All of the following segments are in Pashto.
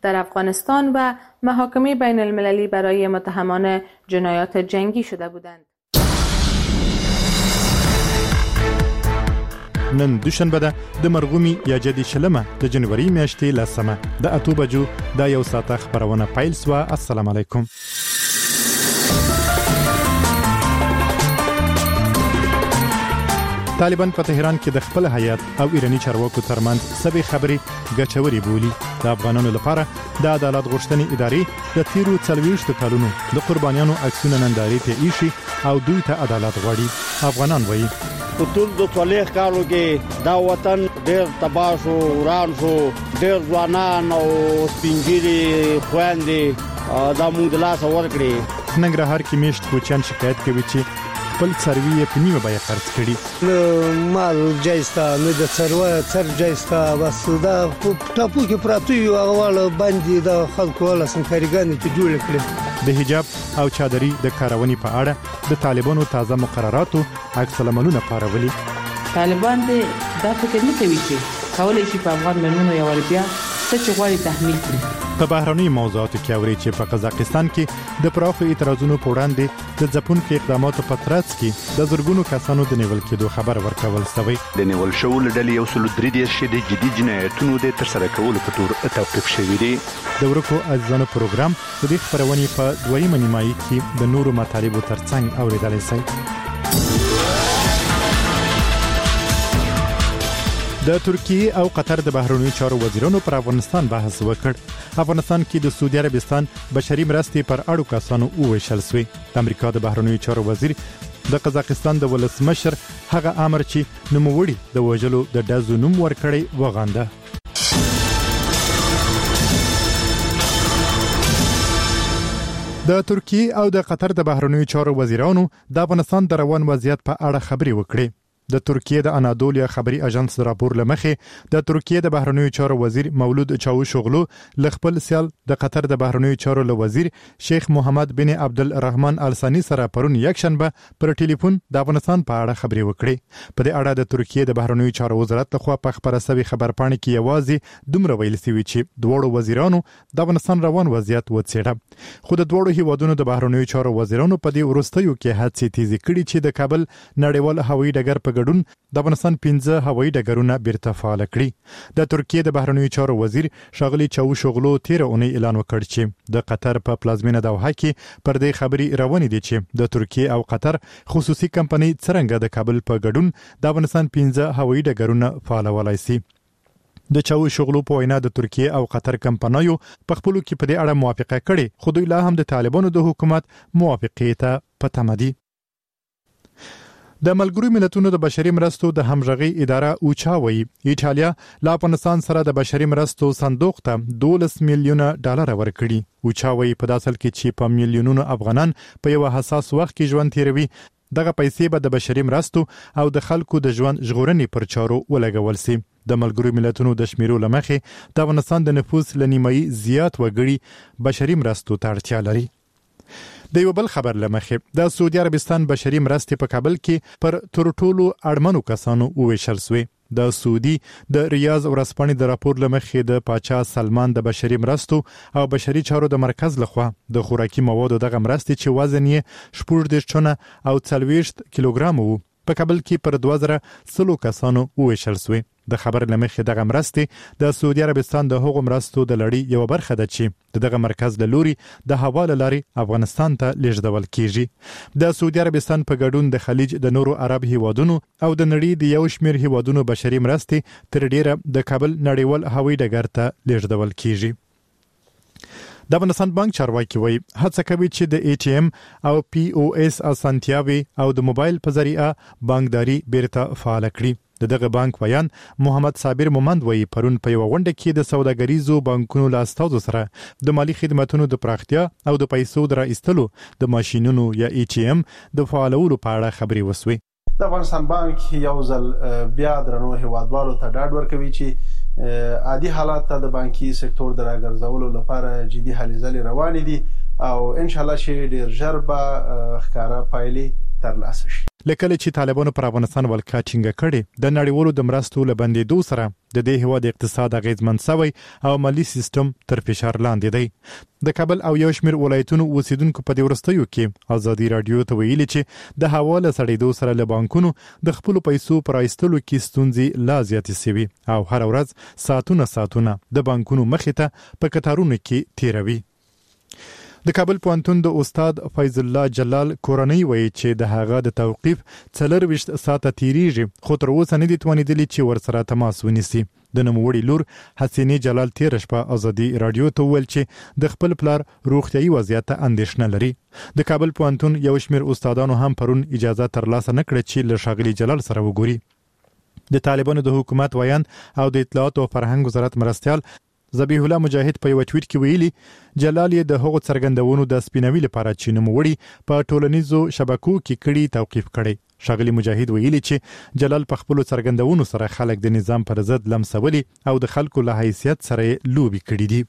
در افغانستان و محاکمه بین المللی برای متهمان جنایات جنگی شده بودند. نن دوشنبه ده د مرغومی یا جدي شلمه د جنوري میاشتې لسمه د 8 بجو د یو ساعت خبرونه پیل سو. السلام علیکم. طالبان په تهران کې د خپل هیات او ایرانی چارواکو ترمنځ سبي خبري غچوري بولی. د افغانانو لپاره د عدالت غوښتنې ادارې د تیرو 40 کلونو د قربانیانو عکسونه نندارې ته ایشي او دوی ته عدالت غواړي. افغانان وایي په ټول د 40 کالو کې دا وطن ډېر تباہ شو، وران شو، ډېر ځوانان او سپینګیري خويندې دا موږ د لاس ورکړي. ننګرهار کې میشت کوچیان شکایت کوي چې خپل څاروي په نیمه بیه خرڅ کړي. مال جایسته نه د څاروي څر جایسته بس دا ټاپو کې پراته یو هغه باندې د خلکو ولا سمکارګان ته جوړ کړي. د حجاب او چادري د کارونې په اړه د طالبانو تازه مقرراتو عکس العملونه پارولي. طالبان دا فکر نه کوي چې کولای شي په افغان مېرمنو یو بیا څه چې غواړي تحمیل کړي. په بهرني موضوعاتو کې اوري چې په قزاقستان کې د پراخو اعتراضونو په وړاندې د ځپونکو اقداماتو په ترڅ کې د زرګونو کسانو د نیول کېدو خبر ورکول شوی. د نیول شوو ډلې یو سل درې د شدي جدي جنایتونو د ترسره کولو په تور توقيف شوی دی. د ورکو ازانو پروګرام د دې خبرونې په دویمه نیمایي کې د نورو مطالبو ترڅنګ اوریدل شي. د ترکیه او قطر د بهرنیو چارو وزیرانو پر افغانستان بحث وکړ. افغانستان کې د سعودي عربستان بشري مرستې پر اړو کسانو وویشل شوې. د امریکا د بهرنیو چارو وزیر د قزاقستان د ولسمشر هغه امر چې نوموړي د وژلو د ډزو نوم ورکړی وغانده. د ترکیه او د قطر د بهرنیو چارو وزیرانو د افغانستان د روان وضعیت په اړه خبرې وکړې. د ترکیه د انادولیا خبري اژانس راپور لمخې د ترکیه د بهرنیو چارو وزیر مولود چاوشوغلو لخپل سیال د قطر د بهرنیو چارو وزیر شیخ محمد بن عبدالرحمن الثانی سره پرون یک شنبه پر ټلیفون د افغانستان په اړه خبرې وکړې. په دې اړه د ترکیه د بهرنیو چارو وزارت لخوا په خبره سوي خبرپاڼه کې یوازې دومره ویل شوی چې دوړو وزیرانو د افغانستان روان وضعیت وڅېړه. خو د دوړو هیوادونو د بهرنیو چارو وزیرانو په دې ورستیو کې هڅې تیزی کړي چې د کابل نړیوال هوایي ډګر په ګډون د افغانستان 15 هوایي ډګرونه بیرته فعال کړي. د ترکیه د بهرنیو چارو وزیر شاغلی چاوشوغلو تیر اونۍ اعلان وکړ چې د قطر په پلازمینه دوحه کې پر دې خبري روانې دي چې د ترکیه او قطر خصوصي کمپنۍ څنګه د کابل په ګډون د افغانستان 15 هوایي ډګرونه فعالولای شي. د چاوشوغلو په وینا د ترکیه او قطر کمپنیو په خپلو کې په دې اړه موافقه کړې، خو دوی لا هم د طالبانو د حکومت موافقې ته پټه دي. د ملګرو ملتونو د بشري مرستو د همغږي اداره اوچا وایي ایټالیا لا افغانستان سره د بشري مرستو صندوق ته $12 میلیونه ورکړي. اوچا وایي په داسل کې چې په میلیونونو افغانان په یو حساس وخت کې ژوند تیروي، دغه پیسې به د بشري مرستو او د خلکو د ژوند ژغورنې پر چارو ولګول شي. د ملګرو ملتونو د شمیرو لمخې د افغانستان د نفوس لنیمایي زیات وګړي بشري مرستو ته اړتیا لري. د یو بل خبر لمخې د سعودي عربستان بشري مرستې په کابل کې پر تر ټولو اړمنو کسانو وویشل شوې. د سعودي د ریاض ورځپاڼې د راپور لمخې د پاچا سلمان د بشري مرستو او بشري چارو د مرکز لخوا د خوراکي موادو دغه مرستې چې وزن یې 14 ټنه او 40 کیلوګرام وو په کابل کې پر 2100 کسانو وویشل شوې. د خبر لمخې دغه مرستې د سعودي عربستان د هغو مرستو د لړۍ یو برخه ده چې دغه مرکز له لوري د هوا له لارې افغانستان ته لیږدول کیږي. د سعودي عربستان په ګډون د خلیج د نورو عرب هیوادونو او د نړۍ د یو شمېر هیوادونو بشري مرستې تر ډیره د کابل نړیوال هوایي ډګر ته لیږدول کیږي. د افغانستان بانک چارواکي وایي هڅه کوي چې د ATM او POS اسانتیاوي او د موبایل په ذریعہ بانکداري بیرته فعال کړي. دغه بانک بیان محمد صابر مومند وایي پرون په یو غونډه کې د سوداګریزو بانکونو له استازو سره د مالی خدماتو د پراختیا او د پیسو د راایستلو د ماشينونو یا ATM د فعالولو په اړه خبرې وسوي. د افغانستان بانک یو ځل بیا درنو هیوادوالو ته ډاډ ورکوي چې عادي حالات ته د بانکي سکتور د راګرځولو لپاره جدي هلې ځلې روانې دي او ان شاء الله چې ډیر ژر به ښکارا پایلې ترلاسه شي. لکه چې طالبانو پر افغانستان ولکه ټینګه کړې د نړیوالو د مرستو له بندېدو سره د دې هیواد اقتصاد اغیزمن شوی او مالی سیستم تر فشار لاندې دی د کابل او یو شمېر ولایتونو اوسیدونکو په دې وروستیو کې ازادي رادیو ته ویلي چې د حواله سړېدو سره له بانکونو د خپل پیسو پر ایستلو کې ستونزې لا زیاتې شوي او هر ورځ ساعتونه د بانکونو مخې ته په کتارونو کې تیروي. د کابل پوهنتون د استاد فیض الله جلال کورنۍ وایي چې د هغه د توقیف 24 ساعته تیریږي خو تر اوسه نه دي توانیدلي چې ورسره تماس ونیسي. د نوموړي لور حسینې جلال تیر شپه ازادي رادیو ته ویل چې د خپل پلار روغتیايي وضعیت ته اندېښنه لري. د کابل پوهنتون یو شمېر استادانو هم پرون اجازه ترلاسه نه کړه چې له ښاغلي جلال سره وګوري. د طالبانو د حکومت ویان او د اطلاعات او فرهنګ وزارت مرستيال ذبیح الله مجاهد په یو ټویټ کې ویلي جلال یې د هغو څرګندونو د سپینوي لپاره چې نوموړي په ټولنیزو شبکو کې کړي توقیف کړي. ښاغلي مجاهد ویلي چې جلال په خپل څرګندونو سره خلک د نظام پر ضد لمسولي او د خلکو له حیثیت سره لوبي کړي دي.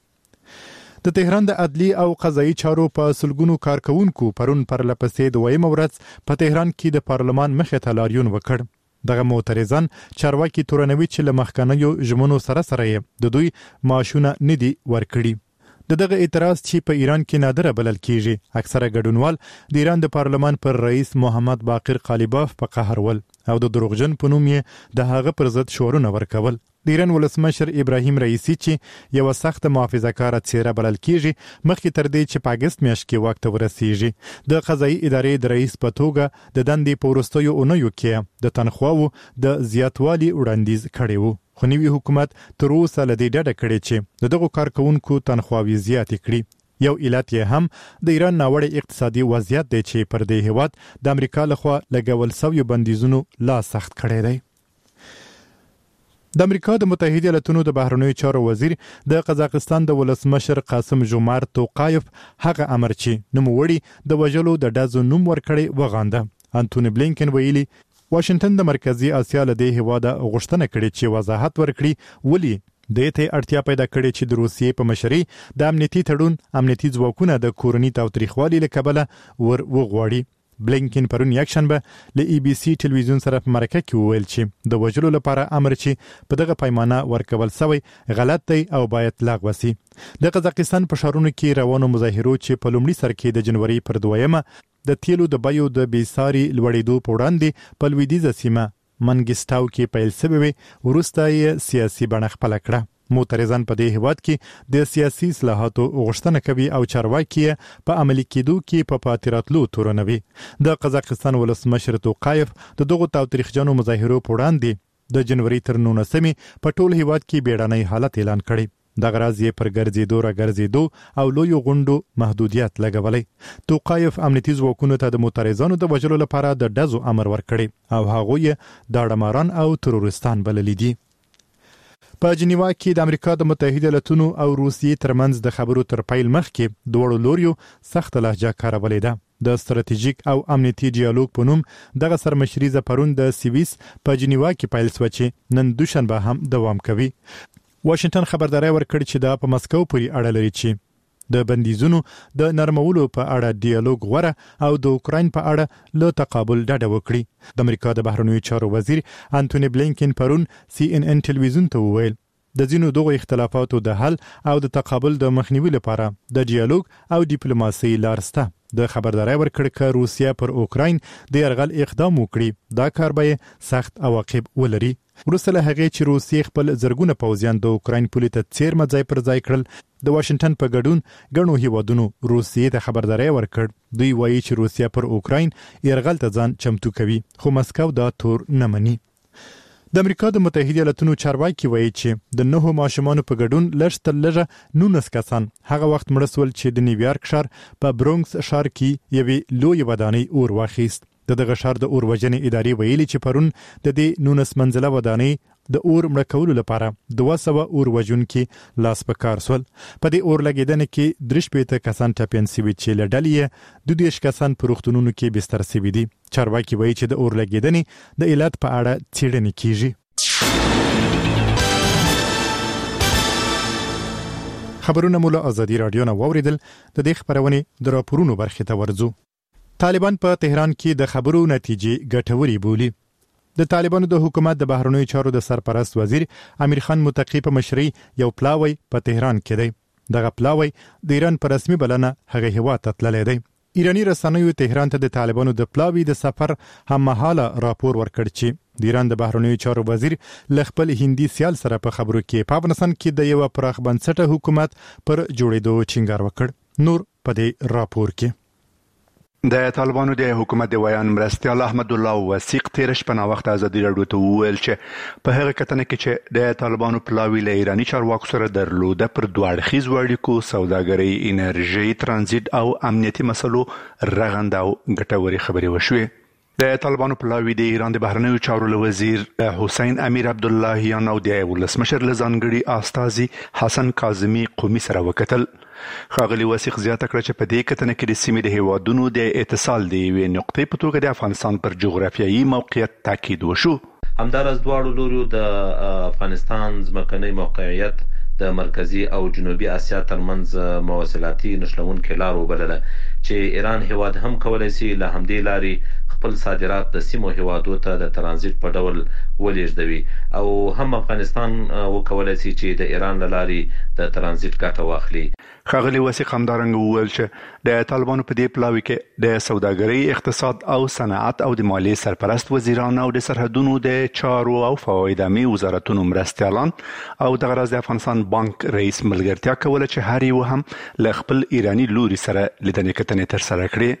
د تهران د عدلی او قضایي چارو په سلګونو کارکونکو پرون پر لپسې دویم ورځ په تهران کې د پارلمان مخې ته لاریون وکړ. دغه معترضان چارواکي تورنوي چې له مخکنیو ژمنو سره د دوی معاشونه نه دي ورکړي. دغه اعتراض چې په ایران کې نادره بلل کیږي اکثره ګډونوال د ایران د پارلمان پر رئیس محمد باقر قالیباف په قهر ول او د دروغجن په نوم یې د هغه پر ضد شعارونه ورکول. د ایران ولسمشر ابراهیم رئیسی چې یو سخت محافظه‌کار څیره بلل کیږي مخکې تر دې چې په اگست میاشت کې وخت ورسیږي د قضایي ادارې د رئیس په توګه د دندې په وروستیو اونیو کې د تنخواو د زیاتوالي وړاندیز کړی وو. خو نوي حکومت تر اوسه له دې ډډه کړې چې دغه کارکونکو تنخواوي زیاتې کړي. یو علت یې هم د ایران ناوړه اقتصادي وضعیت دی چې پر دې هیواد د امریکا لخوا لګول شوی بندیزونو لا سخت کړی دی. د امریکا د متحده ایالاتونو د بهرنیو چارو وزیر د قزاقستان د ولسمشر قاسم جومارت توقایف هغه امر چې نوموړي د وژلو د ډزو نوم ورکړی وغانده. انټونی بلینکن ویلي واشنگټن د مرکزی اسیا له دې هیواده غوښتنه کړې چې وضاحت ورکړي ولې د ته اړتیا پیدا کړې چې د روسیې په مشرۍ د امنیتي تړون امنیتي ځواکونه د کورنۍ تاوتریخوالي له کبله ور وغواړي. بلینکن پرون یکشنبه له ای بی سی ټلویزیون سره په مرکه کې وویل چې د وژلو لپاره امر چې په دغه پیمانه ورکول شوی غلط دی او باید لغوه شي. د قزاقستان په ښارونو کې روانو مظاهرو چې په لومړي سر کې د جنوري پر 2 د تیلو د بیو د بیساري لوړېدو په وړاندې په لویدیځه سیمه منګستاو کې پیل شوی وروسته یې سیاسي بڼه خپله کړه. معترضان په دې هیواد کې د سیاسي اصلاحاتو غوښتنه کوي او چارواکي په عملي کېدو کې په پاتراتلو تورنوي. د قزاقستان ولسمشر توقایف د دغه تاوتریخجنو مظاهرو په وړاندې د جنوري تر 19 په ټول هیواد کې بیړنی حالت اعلان کړی. د غراض یې پر ګرځېدو او لوی غونډو محدودیت لګولې. توقایف امنیتي ځواکونو ته د معترضانو د وژلو لپاره د ډزو امر ورکړي او هغوی د اړماران او ترورستان بللي دي. په جنیوا کې د امریکا د متحده ایالاتونو او روسیې ترمنځ د خبرو تر پیل مخکې دوړو لوریو سخت لهجه کارولې ده. د ستراتیژیک او امنیتي ډیالوګ په نوم دغه سرمشریزه پرون د سویس په جنیوا کې پیل شو چې نن دوشنبه هم دوام کوي. واشنگټن خبرداري ورکړي چې دا په مسکو پورې اړه لري چې د بندیزونو د نرمولو په اړه ډیالوګ غوره او د اوکراین په اړه له تقابل ډډه وکړي. د امریکا د بهرنیو چارو وزیر انټونی بلینکن پرون سی ان ان ټلویزیون ته وویل د ځینو دغه اختلافاتو د حل او د تقابل د مخنیوي لپاره د ډیالوګ او ډیپلوماسي لار شته. د خبرداري ورکړ چې روسیا پر اوکراین د يرغل اقدام وکړي دا کار به سخت عواقب ولري. وروسته له هغې چې روسیې خپل زرګونه پوځیان د اوکراین پولې ته څیرمه ځای پر ځای کړل د واشنگټن په ګډون ګڼو هیوادونو روسیې ته خبرداري ورکړ. دوی وایي چې روسیا پر اوکراین يرغل ته ځان چمتو کوي خو مسکو دا تور نه مني. د امریکا د متحده ایالاتونو چارواکي وایي چې د 9 ماشومانو په ګډون لږ تر لږه 19 کسان هغه وخت مړ شول چې د نیویارک ښار په برونکس ښار کې یوې لوی ودانۍ اور واخیست. دغه ښار د اور وژنې ادارې ویلي چې پرون د دې 19 منزله ودانۍ د اور مړ کولو لپاره 200 اور وژونکي لاس په کار سول. په دې اور لګیدنې کې 3 کسان ټپیان شوي چې له ډلې 22 کسان په روغتونونو کې بستر شوي دي. چارواکي وایي چې د اور لګیدنې د علت په اړه څېړنې کیږي. خبرونه مو له ازادي رادیو نه واوریدل. د دې خبرونه د راپورونو برخه ته ورځو. طالبان په تهران کې د خبرو نتیجې ګټوري بولي. د طالبانو د حکومت د بهرنیو چارو د سرپرست وزیر امیر خان متقی په مشرۍ یو پلاوی په تهران کې دی. دغه پلاوی د ایران په رسمي بلنه هغه هیواد ته تللی دی. ایرانی رسنیو تهران ته د طالبانو د پلاوی د سفر هممهاله راپور ورکړ چې د ایران د بهرنیو چارو وزیر ل خپل هندي سیال سره په خبرو کې په افغانستان کې د یو پراخ بنسټه حکومت پر جوړېدو ټینګار وکړ. نور په دې راپور کې د طالبانو د حکومت د ویان مرستیال احمد الله وثیق تیر شپه نا وخت ازادي راډیو ته وویل چې په هغه کتنه کې چې د طالبانو پلاوی له ایرانی چارواکو سره درلوده پر دوه اړخیز اړیکو، سوداګرۍ، انرژي، ترانزیت او امنیتي مسلو رغنده او ګټورې خبرې وشوې. د طالبانو پلاوی د ایران د بهرنیو چارو وزیر حسین امیر عبداللهیان او د ولسمشر لزانګړي استاذي حسن کاظمی قومي سره وکتل. ښاغلي وثیق زیاته کړه چې په دې کتنه کې د سیمې د هیوادونو د اتصال د یوې نقطې په توګه د افغانستان پر جغرافیایي موقعیت تاکید وشو. همدارس دواړو لوريو د افغانستان ځمکنی موقعیت د مرکزی او جنوبي اسیا ترمنځ مواصلاتي نښلونکې لار وبلله چې ایران هیواد هم کولای شي له همدې لارې خپل صادرات د سیمو هیوادو ته د ترانزیت په ډول ولېږدوي او هم افغانستان وکولای شي چې د ایران له لارې د ترانزیت ګټه واخلي. ښاغلي وثیق همدارنګه وویل چې د طالبانو په دې پلاوي کې د سوداګرۍ، اقتصاد او صنعت او د مالیې سرپرست وزیران او د سرحدونو د چارو او فوایدامي وزارتونو مرستیالان او د غرض د افغانستان بانک رئیس ملګرتیا کوله چې هر یو هم له خپل ایرانی لوري سره لیدنې کتنې ترسره کړې.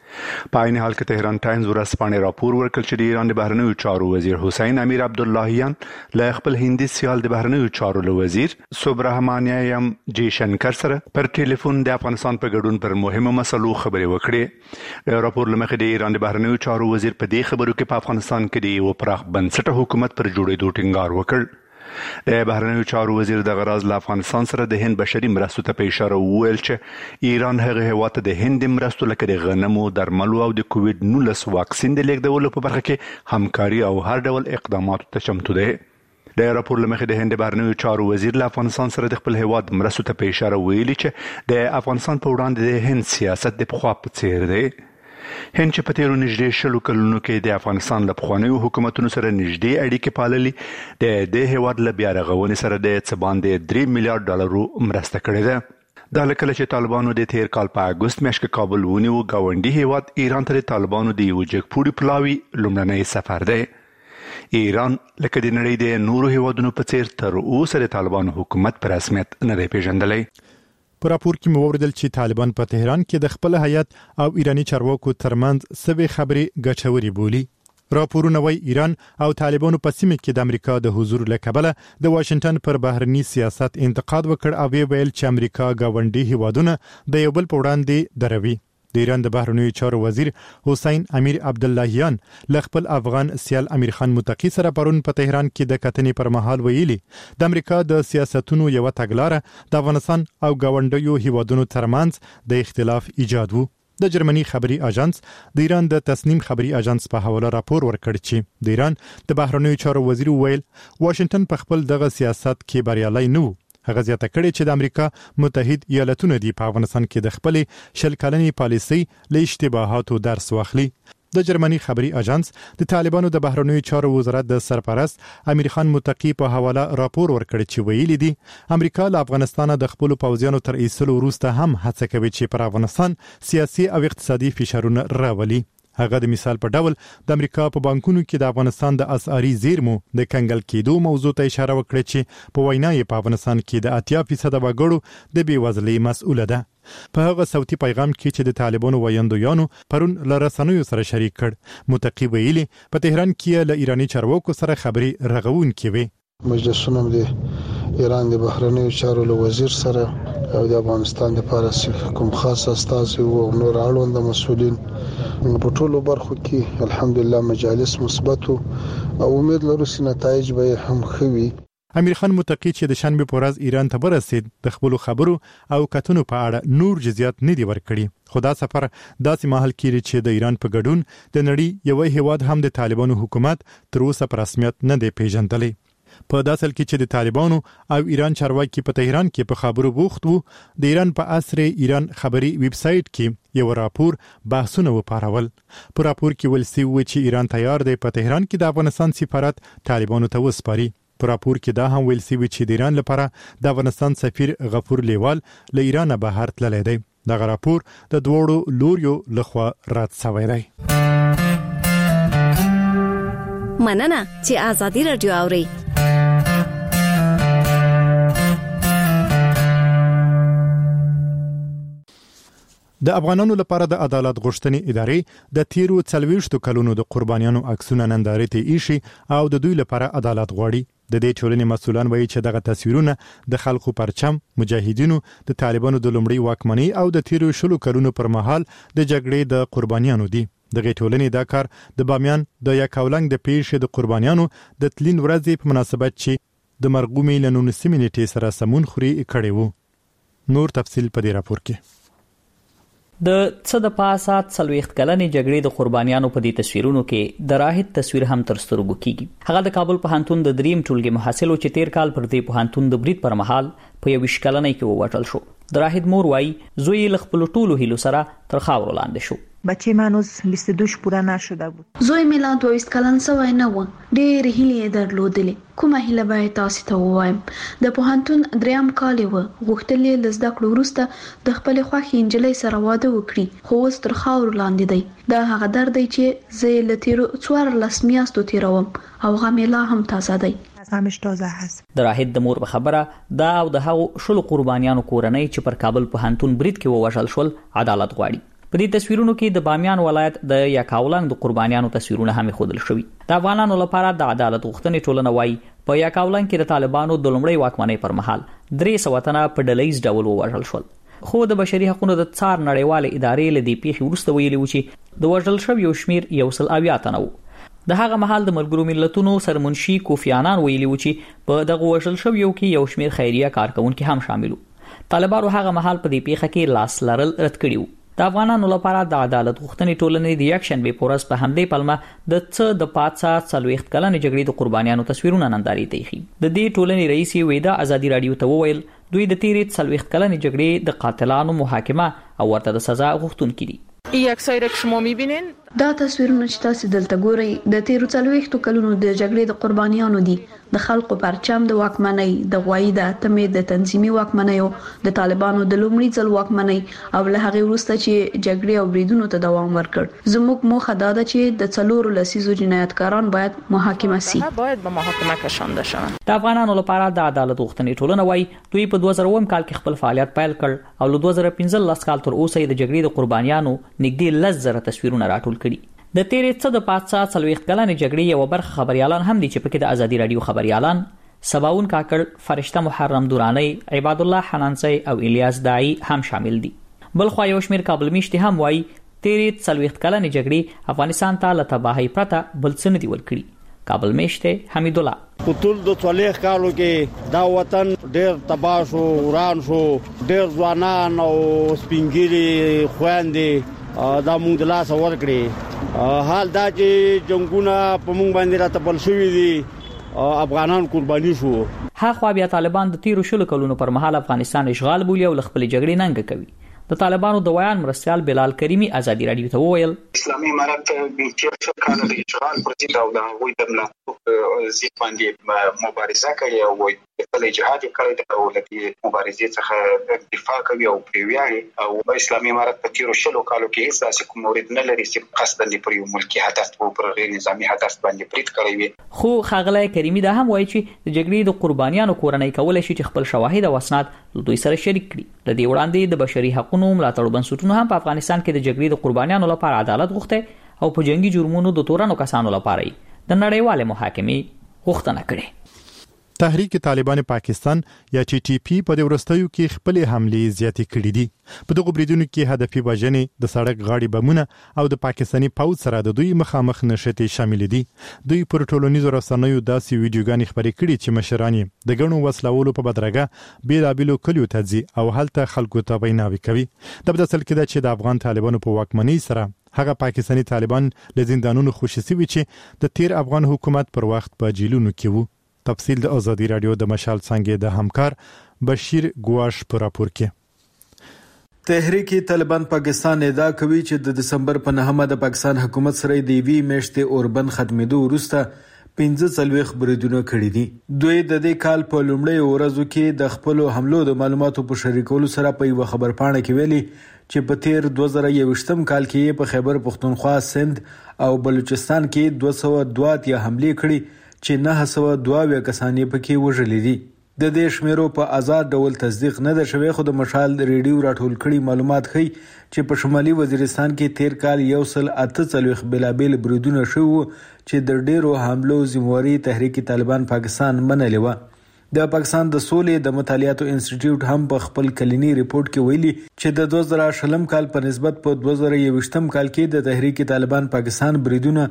په عین حال کې تهران ټایمز ورځپاڼې راپور ورکړ چې د ایران د بهرنیو چارو وزیر حسین امیر عبداللهیان له خپل هندي سیال د بهرنیو چارو وزیر سوبرهمانیم جی شنکر سره پر ټلیفون د افغانستان په ګډون پر مهمو مسلو خبرې وکړې. د راپور لمخې د ایران د بهرنیو چارو وزیر په دې خبرو کې په افغانستان کې د یو پراخ بنسټه حکومت پر جوړېدو ټینګار وکړ. د بهرنیو چارو وزیر د غرض له افغانستان سره د هند بشري مرستو ته په اشاره وویل چې ایران هغه هیواد ته د هند مرستو لکه د غنمو، درملو او د کووډ-19 واکسین د لیږدولو په برخه کې همکاري او هر ډول اقداماتو ته چمتو دی. د راپور لمخې د هند بهرنیو چارو وزیر له افغانستان سره د خپل هیواد مرستو ته په اشاره ویلي چې د افغانستان په وړاندې د هند سیاست د پخوا په څیر دی. هند چې په تیرو نږدې 20 کلونو کې د افغانستان له پخوانیو حکومتونو سره نږدې اړیکې پاللې، د دې هیواد له بیا رغونې سره د څه باندې 3 میلیارډ ډالرو مرسته کړې ده. دا له کله چې طالبانو د تیر کال په اګوست میاشت کې کابل ونیو، ګاونډي هیواد ایران ته د طالبانو د یو جګپوړي پلاوي لومړنی سفر دی. ایران لکه د نړۍ د نورو هیوادونو په څیر تر اوسه د طالبانو حکومت په رسمیت نه دی پیژندلی. په راپور کې مو وویل چې طالبان په تهران کې د خپل هیات او ایرانی چارواکو ترمنځ سوي خبرې ګټوري بولي. راپورونه وايي ایران او طالبانو په سیمه کې د امریکا د حضور لکبله د واشنگټن پر بهرني سیاست انتقاد وکړ او ویل چې امریکا ګاونډي هیوادونه د یو بل په وړاندې دروي. د ایران د بهرنیو چارو وزیر حسین امیر عبداللهیان له خپل افغان سیال امیر خان متقی سره پرون په تهران کې د کتنې پر مهال ویلي د امریکا د سیاستونو یو تګلاره د افغانستان او ګاونډیو هیوادونو ترمنځ د اختلاف ایجاد وو. د جرمني خبري اژانس د ایران د تصنیم خبري اژانس په حواله راپور ورکړ چې د ایران د بهرنیو چارو وزیر ویل واشنگټن په خپل دغه سیاست کې بریالي نه وو. هغه زیاته کړې چې د امریکا متحد ایالاتونو دی په افغانستان کې د خپل شل کلنې پالیسي له اشتباهاتو درس واخلي. د جرمني خبري اژانس د طالبانو د بهرنیو چارو وزارت د سرپرست امیر خان متقی په حواله راپور ورکړ چې ویلي دي امریکا له افغانستان د خپل پوځیانو تر ایستلو وروسته هم هڅه کوي چې پر افغانستان سیاسي او اقتصادي فشارونه راولي. هغه د مثال په ډول د امریکا په بانکونو کې د افغانستان د اسعاري زیرمو د کنګل کېدو موضوع ته اشاره وکړه چې په وینا یې په افغانستان کې د 80% وګړو د بیوزلۍ مسؤله ده. په هغه صوتي پیغام کې چې د طالبانو ویاندویانو پرون له رسنیو سره شریک کړ، متقی ویلي په تهران کې له ایرانی چارواکو سره خبري رغونکې وي. مجلسونه د ایران د بهرنیو چارو وزیر سره او د افغانستان لپاره کوم خاص استازي او نور اړوند مسؤلین په ټولو برخو کې الحمدلله مجالس مثبت او امید لرو چې نتایج به هم ښه وي. امیر خان متقی چې د شنبه په ورځ ایران ته ورسید د خپل خبرو او کتنو په اړه نور جزئیات نه دی ورکړي. خدا سفر داسې مهال کې چې د ایران په ګډون د نړۍ یو هیواد هم د طالبانو حکومت تر اوسه په رسمیت نه دی پیژندلی. په داسل کې چې د طالبانو او ایران چارواکي په تهران کې په خبرو بوخت وو، د ایران په اسره ایران خبري ویب سټ کې یو راپور بحثونه وپارول. په راپور کې ویل شوی چې ایران تیار دی په تهران کې د افغانستان سفارت طالبانو ته وسپاري. په راپور کې دا هم ویل شوی چې د ایران لپاره د افغانستان سفیر غفور لیوال له ایران بهر تللی دی. دغه راپور د دوړو لوریو لخوا رد شوی دی. مننه چې آزادي رادیو اوري. د افغانانو لپاره د عدالت غوښتنې ادارې د تیرو 40 کلونو د قربانیانو عکسونه نندارې ته ایشي او د دوی لپاره عدالت غواړي. د دې ټولنې مسؤلان وایي چې دغه تصویرونه د خلکو پرچم، مجاهدینو، د طالبانو د لومړي واکمنۍ او د تیرو 10 کلونو پر مهال د جګړې د قربانیانو دي. دغه ټولنې دا کار د بامیان د یکاولنګ د پیښې د قربانیانو د تلین ورځې په مناسبت چې د مرګومې له 19 نیټې سره سمون خوري کړي وو. نور تفصیل په دې راپور کې. د څه د پاسه 40 کلنې جګړې د قربانیانو په دې تصویرونو کې د راهد تصویر هم تر سترګو کیږي. هغه د کابل پوهنتون د دریم ټولګي محصلو چې تیر کال پر دې پوهنتون د برید پر مهال په 20 کلنۍ کې ووټل شو. د راهد مور وایي زوی له خپل ټولو هیلو سره تر خاورو لاندې شو. بچه من هنوز 22 پوره نشده بود. زوی مې لا 22 کلن سوی نه و. ډېرې هیلې یې درلودلې. کومه هیله باید تاسو ته ووایم؟ د پوهنتون دریم کال و. غوښتل یې له زده کړو وروسته د خپل خوښې نجلۍ سره واده وکړي، خو اوس تر خاورو لاندې دی. دا هغه درد دی چې زه له تیرو 14 میاشتو تیروم او غم یې لا هم تازه دی. همش تازه هست. د راهد د مور په خبره دا او د هغو 10 قربانیانو کورنۍ چې پر کابل پوهنتون برید کې ووژل شول عدالت غواړي. په دې تصویرونو کې د بامیان ولایت د یکاولنګ د قربانیانو تصویرونه هم ښودل شوي. د افغانانو لپاره د عدالت غوښتنې ټولنه وایي په یکاولنګ کې د طالبانو د لومړۍ واکمنۍ پر مهال 300 تنه په ډلهییز ډول ووژل شول. خو د بشري حقوقو د څار نړیوالې ادارې له دې پیښې وروسته ویلي و چې د وژل شویو شمیر 170 تنه و. د هغه مهال د ملګرو ملتونو سرمنشي کوفی عنان ویلي و چې په دغه وژل شویو کې یو شمیر خیریه کارکونکي هم شامل وو. طالبانو هغه مهال په دې پیښه کې لاس لرل رد کړي وو. د افغانانو لپاره د عدالت غوښتنې ټولنې د یک شنبه پورز په همدې پلمه د څه د پاتسا 40 کلنې جګړې د قربانیانو تصویرونه نندارې ته ایښي. د دې ټولنې رئیس ویدا آزادي رادیو ته وویل دوی د تیرې 40 کلنې جګړې د قاتلانو محاکمه او ورته د سزا غوښتونکي دي. یک سایر که شما میبینین دا تصویرونه چې تاسو دلته ګورئ د تیرو 40 کلونو د جګړې د قربانیانو دي. د خلکو پرچم د واکمنۍ، د غوایي د اتمې د تنظیمي واکمنیو، د طالبانو د لومړي ځل واکمنۍ او له هغې وروسته چې جګړې او بریدونو ته دوام ورکړ. زموږ موخه دا ده چې د 4 لسیزو جنایتکاران باید محاکمه شي. باید به محاکمه کشانده شوند. د افغانانو لپاره د عدالت غوښتنې ټولنه وایي دوی په 2000 کال کې خپل فعالیت پیل کړ او له 2015 کال تر اوسه د جګړې د قربانیانو نږدې 10,000 تصویرونه راټول کړي. د تیرې څه د پاتسا 40 کلنې جګړې یو برخه خبريالان هم دي چې پکې د آزادي رادیو خبريالان سباون کاکړ، فرشته محرم دورانی، عباد الله حنانسی او الیاس داعی هم شامل دي. بل خو یو شمیر کابل میشتي هم وایي تیرې 40 کلنې جګړې افغانستان ته له تباہی پرته بل څه نه دی ورکړي. کابل میشته حمید الله په ټول د 40 کالو کې دا وطن ډېر تباہ شو، وران شو، ډېر ځوانان او سپینګیري خويندې دا موږ د لاس ورکړي. حال دا چې جنگونه په موږ باندې راتبل شوې دي، افغانان قرباني شو. هغه بیا طالبان د تیرو 10 کلونو پر مهال افغانستان اشغال بولي او خپل جګړې ننګ کوي. د طالبانو د ویان مرستيال بلال کریمی آزادي رادیو ته وویل اسلامي امارت به تیر کال د اشغال پر ضد او د هغوی د ملاتړ ضد باندې مبارزه کوي او خپل جهاد کوي د دولتي مبارزې څخه دفاع کوي او پیویاري او اسلامي امارت په تیر 10 کالو کې هیڅ داسې کوم مورد نه لري چې قصداً پر یو ملکی هدف او پر غیر نظامی هدف باندې برید کوي. خو خغله کریمی دا هم وایي چې د جګړې د قربانیانو کورنۍ کولای شي چې خپل شواهد او اسناد له دوی سره شریک کړي. د دې وړاندې د بشري حقوقو ملاتړ بنسټونو هم په افغانستان کې د جګړې د قربانیانو لپاره عدالت غوښته او په جنگي جرمونو د تورنو کسانو لپاره د نړیوال محاکمې غوښتنه کړې. تحریک طالبان پاکستان یا ټي ټي پی په د ورستیو کې خپل حملې زیاتې کړې دي. په دغه بریدونو کې هدفي وژنې، د سړک غاړې بمونه او د پاکستاني پوځ سره د دوی مخامخ نشټې شامل دي. دوی پر ټولنیزو رسنیو داسې ویډیوګانې خبرې کړي چې مشران د ګڼو وسلوالو په بدرګه بیلابیلو کلیو ته ځي او هلته خلکو ته ویناوي کوي. د بدسل کې چې د افغان طالبانو په واکمنۍ سره هغه پاکستاني طالبان له زندانونو خوشي شوي چې د تیر افغان حکومت پر وخت په جیلونو کې وو. تفصیل د آزادی رادیو د مشال څنګه د همکار بشیر ګواش پر راپور کې. تحریک طالبان پاکستان ادعا کوي چې د دسمبر په 9 د پاکستان حکومت سره د وی میاشتې اوربند ختمېدو وروسته 15 بریدونه کړي دي. دوی د دې کال په لومړۍ ورځو کې د خپل حملو د معلوماتو په شریکولو سره په یو خبرپاڼه کې ویلي چې په تیر 2021 کال کې په خیبر پختونخوا، سند او بلوچستان کې 202 حملې کړي چې 902 کسان پکې وژلي دي. د دې شمیرو په آزاد ډول تصدیق نه ده شوی، خو د مشال ریډیو راټول کړي معلومات ښیي چې په شمالي وزیرستان کې تیر کال 148 بلابل بریدونه شوي وو چې د ډیرو حملو ذمہواری تحریک طالبان پاکستان منلې وه. د پاکستان د سولې د مطالعاتو انسټیټیوټ هم په خپل کلینی ریپورت کې ویلي چې د 2020 کال په نسبت په 2021 کال کې د تحریک طالبان پاکستان بریدونه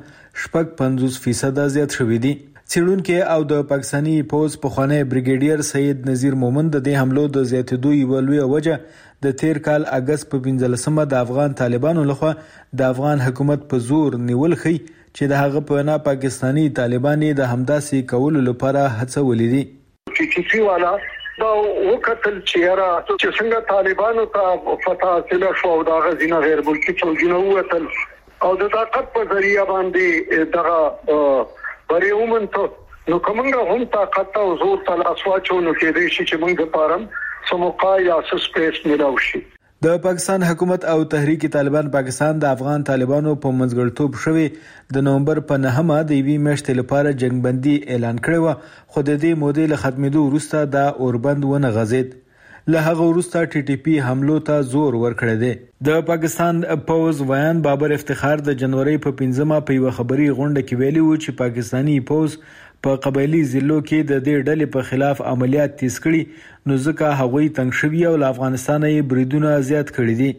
55% زیات شوي دي. څېړونکي او د پاکستاني پوز پخوانی بریګیډیر سید نذیر مومن د دې حملو د زیاتېدو یوه لویه وجه د تیر کال اګست په 15 د افغان طالبانو لخوا د افغان حکومت په زور نیول ښیي چې د هغه په وینا پاکستاني طالبان د همداسې کولو لپاره هڅولي دي. TTP والا دا وکتل چې څنګه طالبانو ته فتح حاصله شو او دا غزینه غیر ملکي فوجونه ووتل او د طاقت په ذریعہ باندې دغه بری ومنته نو کومه هم طاقت او زور تل اسواچو نو کې دي چې موږ پارم سموقا یا سپیس ملاو شي. د پاکستان حکومت او تحریک طالبان پاکستان د افغان طالبانو په منځګړیتوب شوی د نومبر په 9 د یوې میاشتې لپاره جنگبندي اعلان کړی و، خو د دې مودې له ختمېدو وروسته دا اوربند ونه غځید. له هغه وروسته TTP حملو ته زور ورکړی دی. د پاکستان پوز ویان بابر افتخار د جنوري په 15 په یو خبري غونډه کې ویلي و چې پاکستاني پوز په قبایلی ضلعو کې د دې ډلې په خلاف عملیات تیز کړي، نو ځکه هغوی تنګ شوي او له افغانستان یې بریدونه زیات کړي دي.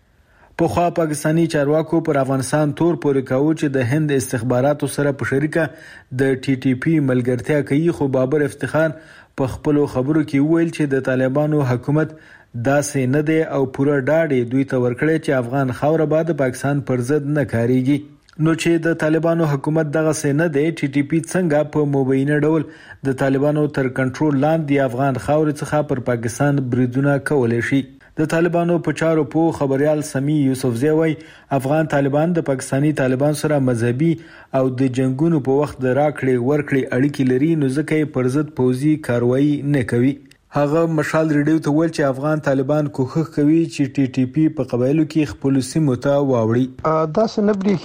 په خوا پاکستاني چارواکو پر افغانستان تور پورې کاوه چې د هند استخباراتو سره په شریکه د TTP ملګرتیا کوي، خو بابر افتخار په خپل خبرو کې ویل چې د طالبانو حکومت داسې نه دی او پوره ډاډ دوی ته ورکړی چې افغان خاوره به د پاکستان پر ضد نه کاریږي. نو چې د طالبانو حکومت دغه څه نه دی، TTP څنګه په مبینه ډول د طالبانو تر کنټرول لاندې افغان خاورې څخه پر پاکستان بریدونه کولی شي. د طالبانو په چارو په خبريال سمی یوسفزی وای افغان طالبان د پاکستانی طالبان سره مذهبي او د جنگونو په وخت د راکړې ورکړې اړیکې لري، نو ځکه پر ضد پوزي کاروایی نه کوي. هغه مشال ریډیو ته ویل چې افغان طالبان کوښښ کوي چې TTP په قبایلو کې خپل سیمو ته واوړي. دا سنبري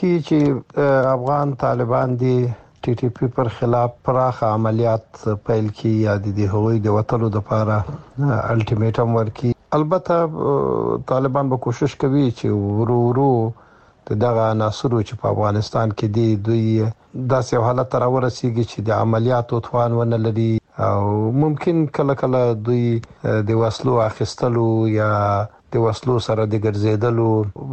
چې افغان طالبان دي TTP پر خلاف پراخ عملیات پیل کی یا د هغوی د وټلو لپاره الټیمیټم ورکي. البته طالبان به کوشش کوي چې ورو دغه عناصرو چې په افغانستان کې دي دوی داسې حالت را ورسیږي چې د عملیاتو توان ونه لري او ممکن کله کله دوی د وسلو اخیستلو یا د وسلو سره د ګرځیدلو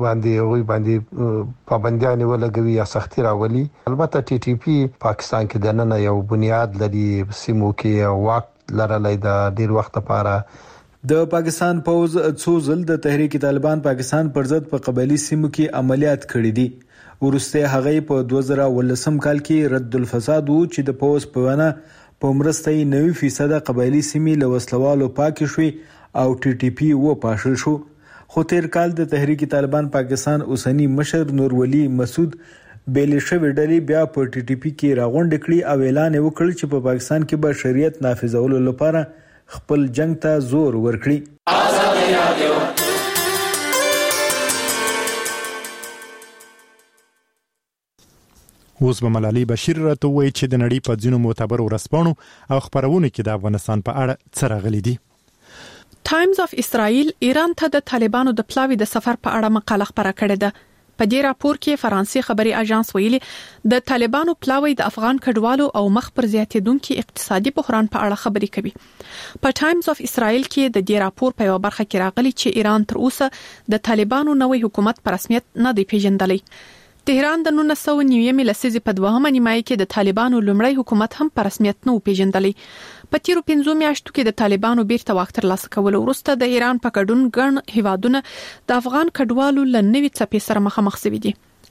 باندې پابندیان ولګوي یا سختي راولي. البته TTP پاکستان کې د نن یو بنیاد لري، سیمو کې وخت لرلای د ډیر وخت لپاره. د پاکستان پوز څو ځل د تحریک طالبان پاکستان پر ضد په قبایلی سیمو کې عملیات کړي دي. ورسته هغه په 2019 کال کې رد الفساد وو چې د پوز په وینا په مرسته 90% قبایلی سیمې له وسلوالو پاک شوي او TTP و پاشل شو. خو تیر کال د تحریک طالبان پاکستان اوسنی مشر نور ولی مسعود بیل شوی ډلې بیا په TTP کې راغونډ کړي او اعلان وکړ چې په پاکستان کې به شریعت نافذولو لپاره خپل جنگ ته زور ورکړي. اوس به ملالۍ بشیر راته وایي چې د نړۍ په ځینو معتبرو ورځپاڼو او خپرونو کې د افغانستان په اړه څه راغلي دي. ټایمز اف اسرائیل ایران ته د طالبانو د پلاوي د سفر په اړه مقاله خبره کړې ده. په دې راپور کې فرانسې خبري اژانس ویلي د طالبانو پلاوي د افغان کډوالو او مخ پر زیاتېدونکو اقتصادي بحران په اړه خبري کوي. په ټایمز اف اسرائیل کې د دې راپور په یو برخه کې راغلي چې ایران تر اوسه د طالبانو نوې حکومت په رسمیت نه دی پیژندلی. تهران د 1990 لسیزې په 2مه نیمایي کې د طالبانو لومړی حکومت هم په رسمیت نه پیژندلی. په تیرو 15 میاشتو کې د طالبانو بیرته واک ترلاسه کول وروسته د ایران په ګډون ګڼ هیوادونه د افغان کډوالو له نوې څپې سره مخامخ شوي دي.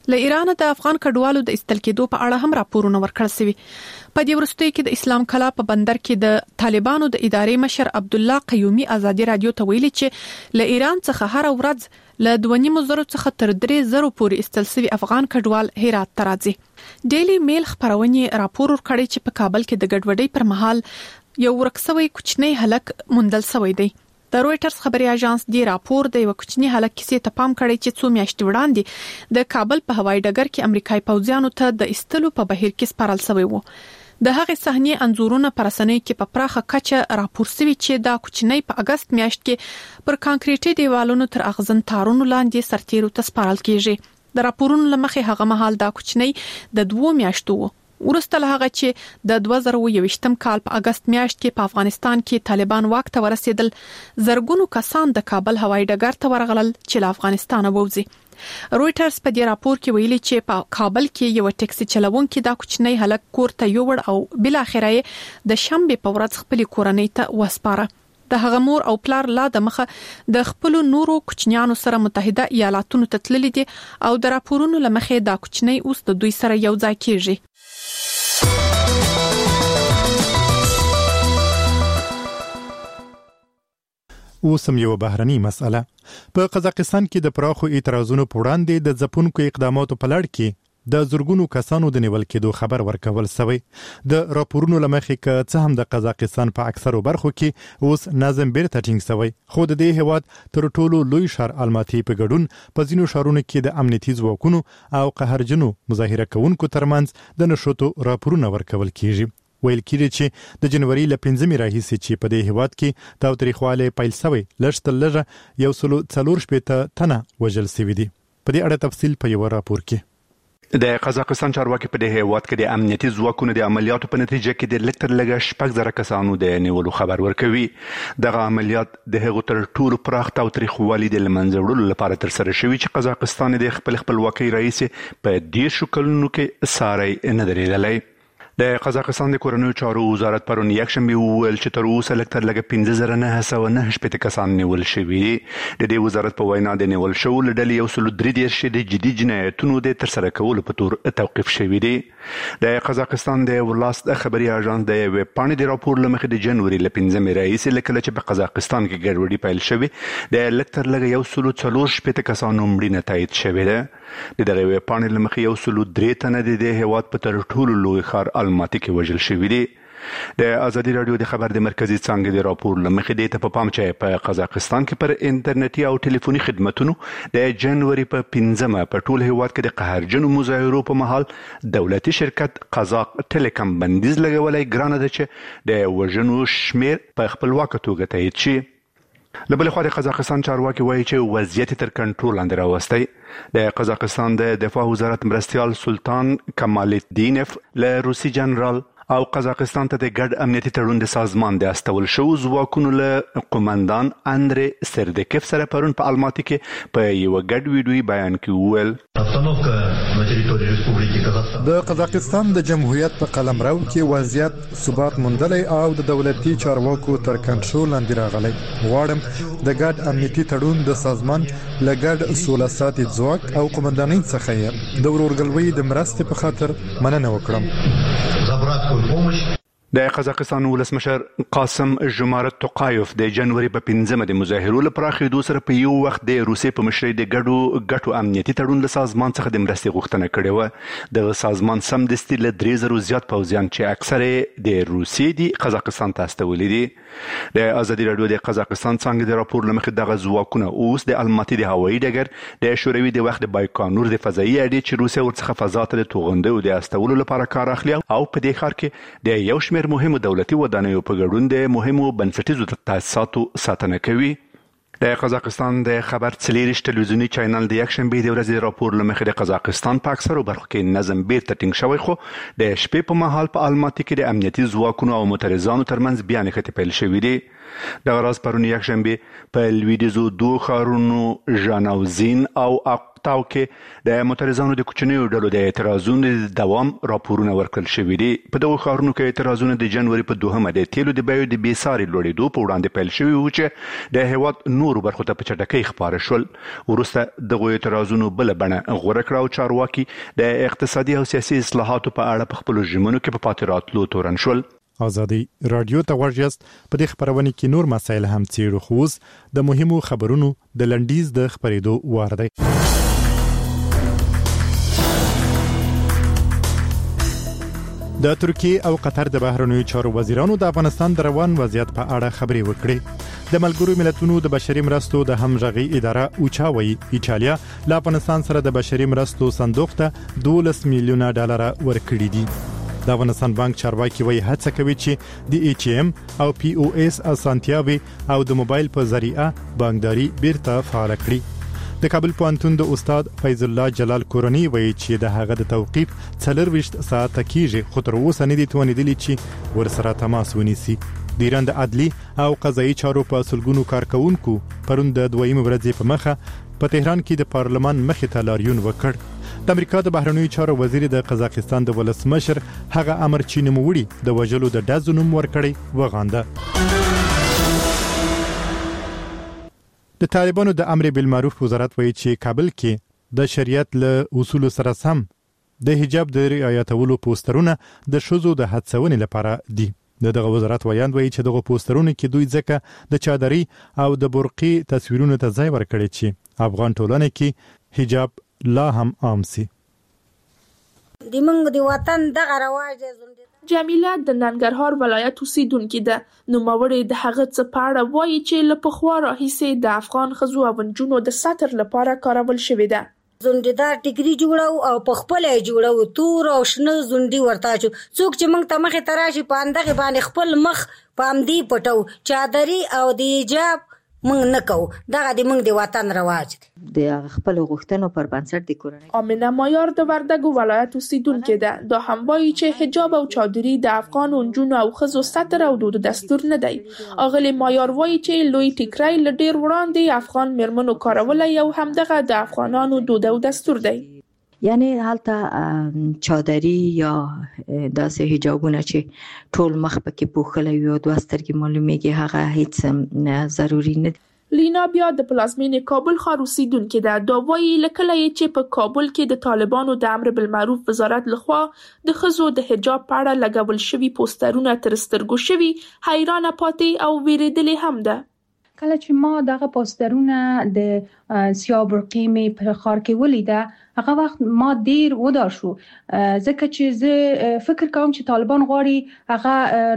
له ایران د افغان کډوالو د استل کېدو په اړه هم راپورونه ورکړل شوي. په دې وروستیو کې د اسلام کلا په بندر کې د طالبانو د ادارې مشر عبد الله قیومي ازادي رادیو ته ویلي چې له ایران څخه هر ورځ له 2.5 څخه تر 3 پورې استل شوي افغان کډوال هرات ته راځي. ډیلی میل خبرونه راپور ورکړی چې په کابل کې د ګډوډۍ پر مهال یو ورکسوي کوچنی هلک موندل شوی دی. د رويټرز خبري اژانس دی راپور د یو کوچنی هلک کیسې ته پام کړی چې 2 میاشتې وړاندې د کابل په هوایي ډګر کې امریکایي پوځیانو ته د استلو په بهیر کې سپارل شوی وو. د هغې صحنې انځورونه پر رسنۍ کې په پراخه کچه راپور شوي چې دا کوچنی په اگست میاشت کې پر کانکریټي دیوالونو تر اغزن تارونو لاندې سرتیرو ته سپارل کیږي. د راپورونو لمخې هغه مهال دا کوچنی د 2 میاشتو وو. ورسته له هغه چې د 2021م کال په اگست میاشت کې په افغانستان کې طالبان واک ته ورسېدل، زرګونو کسان د کابل هوایي ډګر ته ورغلل چې له افغانستانه ووځي. رويټرز په دې راپور کې ویلي چې په کابل کې یو ټیکسي چلوونکی دا کوچنی هلک کور ته یوړ او بل اخره د شنبه په ورځ خپل کورنۍ ته وسپاره. د هغه مور او پلار لا د مخه د خپل نورو کوچنیانو سره متحده ایالاتونو ته تللي دي او د راپورونو لمخې دا کوچنی اوس د دوی سره یو ځای کیږي. اوسم یو بهرني مسأله په قزاقستان کې د پراخو اعتراضونو په وړاندې د ځپونکو اقداماتو په لړ کې د زورګونو کسانو د نیول کېدو خبر ورکول شوی. د راپورونو لمخې ک څه هم د قزاقستان په اکثرو برخو کې اوس نظم بیرته ټینګ شوی، خو د دې هیواد تر ټولو لوی ښار الماتي په ګډون په ځینو ښارونو کې د امنیتي ځواکونو او قهرجنو مظاهره کوونکو ترمنځ د نشوتو راپورونه ورکول کیږي. ویل کېږي چې د جنوري ل 15 راهیسې چې په دې هیواد کې تاوتریخواله پیل شوی لږ 140 تنه وژل شوي دي. په دې اړه تفصیل په یو راپور کې. د قزاقستان چارواکي په دې هیواد کې د امنیتي ځواکونو د عملیاتو په نتیجه کې د لکټر لګه 6,000 کسانو د نیولو خبر ورکوي. دغه عملیات د هغو تر ټولو پراخ تاوتریخوالي د لمنځه وړلو لپاره تر سره شوي چې قزاقستان د خپلواکۍ رئیس په 10 کلونو کې ساري نه درېدلی. د قزاقستان د کورنیو چارو وزارت پرون یکشنبه وویل چې تر اوسه لکټر لګه 15,909 کسان نیول شوي. د دې وزارت په وینا د نیول شوو لډلې یو سل 3 د جدي جنایتونو د ترسره کولو په تور توقیف شوي دي. د قزاقستان د ولاست خبري اژانس د ویب پاڼې د راپور لمخې د جنوري ل 15 راهیسې لکه چې په قزاقستان کې ګډوډي پیل شوی د لکټر لګه یو سل 4 کسانو مړینه تایید شوې ده. د دغه ویب پاڼې لمخې یو سل 3 تنه د هیواد په تر ټولو لوی ښار الماتي کې وژل شوي دي. د ازادي رادیو د خبر د مرکزی څانګې د راپور لمخې د په پام چې په قزاقستان کې پر انټرنیټي او ټلیفوني خدماتونو د جنوري په 15 په ټول هیواد کې د قهرجنو مظاهرو په مهال دولتي شرکت قزاق ټیلیکم بندیز لګولای ګرانه ده چې د وژنو شمیر په خپلواکه توګه تایید شي. لبل خو د قزاقستان چارواکي وایي چې وضعیت تر کنټرول لاندې راوستی. د قزاقستان د دفاع وزارت مرستیال سلطان کمال الدینف له روسي جنرال او قزاقستان ته د ګډ امنیتي تړون د سازمان د استول شو ځواکونو له قومندان اندري سردکف سره پرون په الماتي کې په یو ګډ ویډیوي بیان کې وویل د قزاقستان د جمهوریت په قلمرو کې وضعیت ثبات موندلی او د دولتي چارواکو تر کنټرول لاندې راغلی. غواړم د ګډ امنیتي تړون د سازمان له ګډ سوله ساتي ځواک او قومندانۍ څخه د ورورګلوۍ د مرستې په خاطر مننه وکړم. د قزاقستان ولسمشر قاسم جمارت توقایف د جنوري په 15 د مظاهرو لپاره خېدو سره په یو وخت د روسیې په مشرۍ د ګډو امنیتي تړون له سازمان څخه د مرستې غوښتنه کړې و. د سازمان سمدستي له 3,000 زیات پوځیان چې اکثره د روسیې د قزاقستان ته استولي دي. د ازادي رادیو د قزاقستان څنګه د راپور لمخې دغه ځواکونه اوس د الماتي د هوایي ډګر د شوروي د وخت د بایکانور د فضایي اډې چې روسیه ورڅخه فضا ته د توغندو د استولو لپاره کار اخلي او په دې ښار کې د یو شمېر مهمو دولتي ودانیو په ګډون د مهمو بنسټیزو تاسیساتو ساتنه کوي. د قزاقستان د خبر څلېرش ټلویزیونی چینل د یکشنبه د ورځې راپور لمخې د قزاقستان په اکثرو برخو کې نظم بیرته ټینګ شوی، خو د شپې په مهال په الماتي کې د امنیتي ځواکونو او معترضانو ترمنځ بیا نښتې پیل شوې دي. د غراز پرونی یک شنبه په لویدیزو 2 ښارونو ژاناوزین او اقتاو کې د معترضانو د کوچنیو ډلو د اعتراضونو د دوام راپورونه ورکړل شوي دي. په دغو ښارونو کې اعتراضونه د جنوري په 2 د تیلو د بیو د بېساري لوړېدو په وړاندې پیل شوي وو چې د هیواد نورو برخو ته په چټکۍ خپاره شول. وروسته دغو اعتراضونو بله بڼه غوره کړه او چارواکي د اقتصادي او سیاسي اصلاحاتو په اړه په خپلو ژمنو کې په پاتې راتلو تورن شول. آزادي رادیو ته ورجست په دې خبرونه کې نور مسایل هم څیړو خو د مهمو خبرونو د لنډیز د خبرېدو وار دی. د ترکیه او قطر د بهرنیو چارو وزیرانو د افغانستان د روان وضعیت په اړه خبرې وکړې. د ملګرو ملتونو د بشري مرستو د همغږي اداره اوچاوي ایټالیا له افغانستان سره د بشري مرستو صندوق ته 12 میلیونه ډالر ورکړي دي. د افغانستان بانک چارواکي وایي هڅه کوي چې د ATM او POS اسانتیاوي او د موبایل په ذریعہ بانکداري بیرته فعال کړي. د کابل پوهنتون د استاد فیض الله جلال کورنی وایي چې د هغه د توقيف 24 ساعت کېږي خو تر اوسه نه دي توانیدلی چې ورسره تماس ونیسي. د ایران د عدلي او قضایي چارو په سلګونو کارکونکو پرون د دویمه ورځې په مخه په تهران کې د پارلمان مخې ته لاریون وکړ. د امریکا د بهرنیو چارو وزیر د قزاقستان د ولسمشر هغه امر چې نوموړي د وجلو د ډزو نوم ورکړی وغانده. د طالبانو د امر بالمعروف وزارت وایي چې کابل کې د شریعت له اصول سره سم د حجاب د رعایتولو پوسټرونه د شوزو د هڅونې لپاره دي. دغه وزارت وایي چې دغه پوسټرونه کې دوی ځکه د چادري او د برقي تصویرونو ته ځای ورکړي چې افغان ټولنه کې حجاب لا هم عام سي. د منګ د وطن دغه رواج جمیله د ننګرهار ولایت اوسیدونکې ده. نوموړې د هغه څه په اړه وایي چې له پخوا راهیسې د افغان ښځو او نجونو د ساتر لپاره کارول شوې ده. زونډیدار ټیګري جوړو او په خپل جوړو تور او شنه زونډي ورته چو څوک چې موږ ته مخې تراشي په اندغه باندې خپل مخ پامدي پټو چادري او د حجاب موږ نه کوو. دغه د موږ د وطن رواج د خپل غوښتنو پر بنسټ د کورنۍ. امینه مایار د وردګو ولایت اوسیدونکې ده. دا هم وایي چې حجاب او چادري د افغان نجونو او ښځو ستر او دود دستور نه دی. اغلی مایار وایي چې لوی ټیکرای ل ډیر وړاندې افغان مرمنو کارولای او همدغه د افغانانو دود او دستور دی. یعنی حالته چادری یا داسې حجابونه چې ټول مخ پکې پوښلي وي او دوه سترګې معلومیږي هغه هیڅ ضروری نه. لینا بیا د پلازمینې کابل ښار اوسیدونکې ده. دا وایي لکه چې په کابل کې د طالبانو د امر بالمعروف وزارت لخوا د ښځو د حجاب په اړه لګول شوي پوسټرونه تر سترګو شوي حیرانه پاتې او ویریدلې هم ده. کله چې ما دغه پوسټرونه د سیاه برقي مې په ښار کې ولیده هغه وخت ما ډیر ودار شو ځکه چې زه فکر کوم چې طالبان غواړي هغه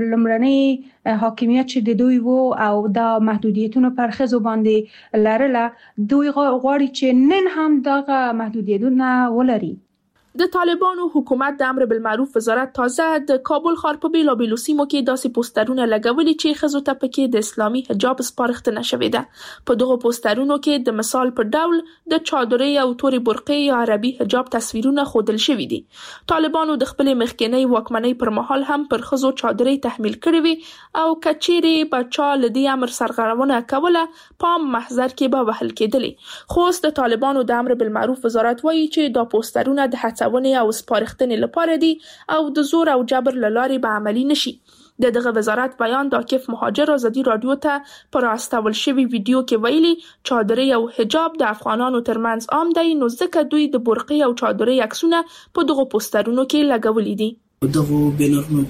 لمړنۍ حاکمیت چې د دوی وو او دا محدودیتونه پر ښځو باندې لرله دوی غواړي چې نن هم دغه محدودیتونه ولري. د طالبانو حکومت د امر بالمعروف وزارت تازه د کابل ښار په بیلابیلو سیمو کې داسې پوسټرونه لګولي چې ښځو ته پکې د اسلامي حجاب سپارښتنه شوې ده. په دغه پوسټرونو کې د مثال په ډول د چادري او توري برقي یا عربي حجاب تصویرونه ښودل شوي دي. طالبانو د خپل مخکنی واکمنۍ پر مهال هم پر ښځو چادري تحمیل کړې وي او کچيري بچا لدی امر سرغړونه کوله پام محضر کې به وهل کېدلې. خو د طالبانو د امر بالمعروف وزارت وایي چې دا پوسټرونه د او سپارښتنې لپاره دي او د زور او جبر له لارې به عملي نشي. دغه وزارت بیان د عاکف مهاجر آزادي رادیو ته پر استول شوی ویډیو کې ویلي چادري او حجاب د افغانانو ترمنځ عام دی نو ځکه دوی د برقي او چادري عکسونه په دغه پوسټرونو کې لګولي دي. دغه بینرونو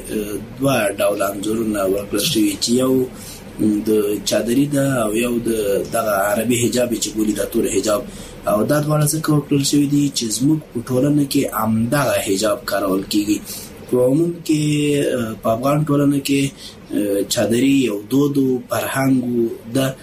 کې دوه ډول انځورونه ورکړل شوي چې یو د چادري ده او یو د عربي حجاب چې ګولي د تور حجاب او دا ډول څه ورکړل شوی دي چې زموږ په ټولنه کې عامدغه حجاب کارول کیږي. په عموم کې په افغان ټولنه کې چادري یو دود او فرهنګ د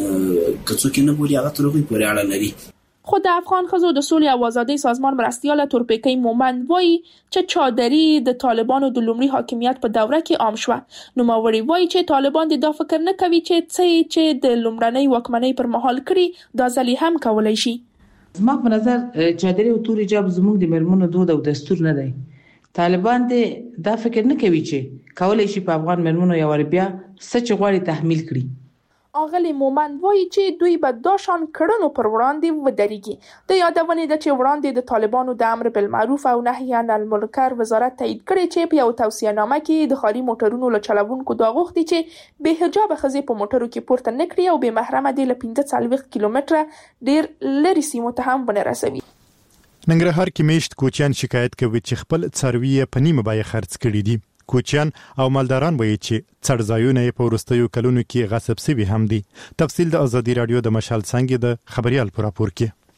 کڅو کې نه بولي هغه تر هغه پورې اړه لري. خود د افغان ښځو د سولې او ازادۍ سازمان مرستیاله تورپیکی مومند وایي چې چادري د طالبانو د لومړي حاکمیت په دوره کې عام شوه. نوموړي وایي چې طالبان د دا فکر نه کوي چې د لومړنۍ واکمنۍ پر مهال کړي دا ځلې هم کولای شي. زما په نظر چادري او تور حجاب زموږ د مرمنو دود او دستور نه دی. طالبان دې دا فکر نه کوي چې کولای شي په افغان مرمنو یو بیا سچ غواړي تحمیل کړي. اغلی مومند وایي چې دوی به دا شان کړنو پر وړاندې ودرېږي. د یادونې ده چې وړاندې د طالبانو د امر بالمعروف او نهي عن المنکر وزارت تایید کړی چې په یو توصیه‌نامه کې د خاري موټرونو له چلوونکو دا غوښتي چې بې حجابه ښځې په موټرو کې پورته نه کړي او بې محرمه دې له 45 کیلومتره ډېر لرې سیمو ته هم ونه رسوي. ننګرهار کې میشت کوچیان شکایت کوي چې خپل څاروي په نیمه بیه خرڅ کړي دي. کوچیان او مالداران وایي چې څړځایونه په وروستیو کلونو کې غصب شوي هم دي. تفصیل د ازادي رادیو د مشال څنګه د خبريال پر راپور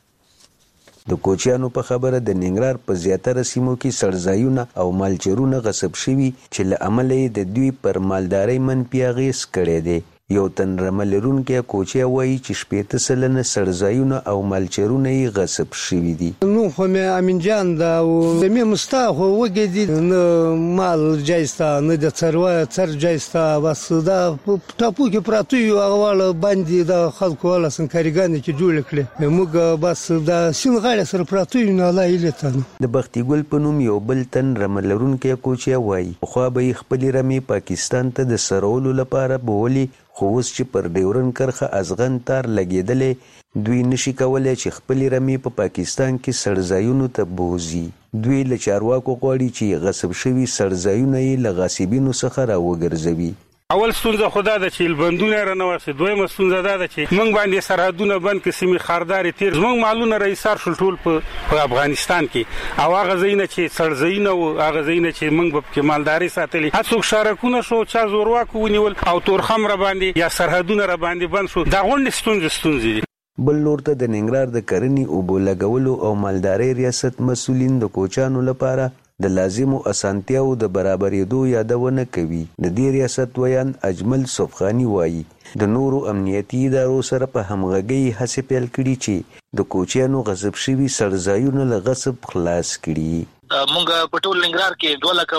کې. د کوچیانو په خبره د ننګرهار په زیاتره سیمو کې څړځایونه او مالچرونه غصب شوي چې له امله د دوی پر مالدارۍ منفي اغېز کړی دی. یو تن رملرونکي کوچیا وایي چې 80% سلنه څړځایونه او مالچرونه یې غصب شوي دي. نو خو مې امین جان دا او مې مستاخو وګدي نه مال جایستا نه د څر جایستا بس دا ټاپو کې پراته یو هغه باندې د خلکو ولا سنکارګان چې جوړ کړي موږ بس دا سین غاړه سره پراته یو نه لایلته. د بختي ګل په نوم یو بل تن رملرونکي کوچیا وایي خو به خپل رمي پاکستان ته د سرولو لپاره بوولي خو اوس چې پر ډیورن کرخه ازغن تار لګېدلې دوی نشي کولای چې خپل رمي په پاکستان کې سړځایونو ته بوزي. دوی له چارواکو غواړي چې غصب شوي سړځایونه یې له غاصبینو څخه راوګرځوي. اول ستونزه خدا د چې بندونه رانواسي، دویمه ستونزه دا ده چې موږ باندې سرحدونه بند کې سیمې خارداري تیر زموږ مالونه رئیسار شول ټول په افغانستان کې او هغه ځایونه چې څړځایونه او هغه ځایونه چې موږ په مالداري ساتلي هڅوک شارکونه شو چا زورواکو ونیول او تورخم را باندې یا سرحدونه را باندې بند شو. دا غونډې ستونزې دي. بل لور ته د ننګرهار د کرنې اوبو لګولو او مالدارۍ ریاست مسولین د کوچانو لپاره د لازمو اسانتیاو د برابرېدو یادونه کوي. د دې ریاست ویان اجمل صفخانی وایي د نورو امنیتي ادارو سره په همغږۍ هڅې پیل کړي چې د کوچیانو غصب شوي سړځایونه له غصب خلاص کړي. مونږ په ټول ننګرهار کې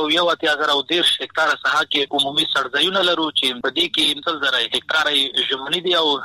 2,1,013 هکتاره ساحه کې عمومي سړځایونه لرو چې په دې کې 3,000 هکتاره ژمنی دي او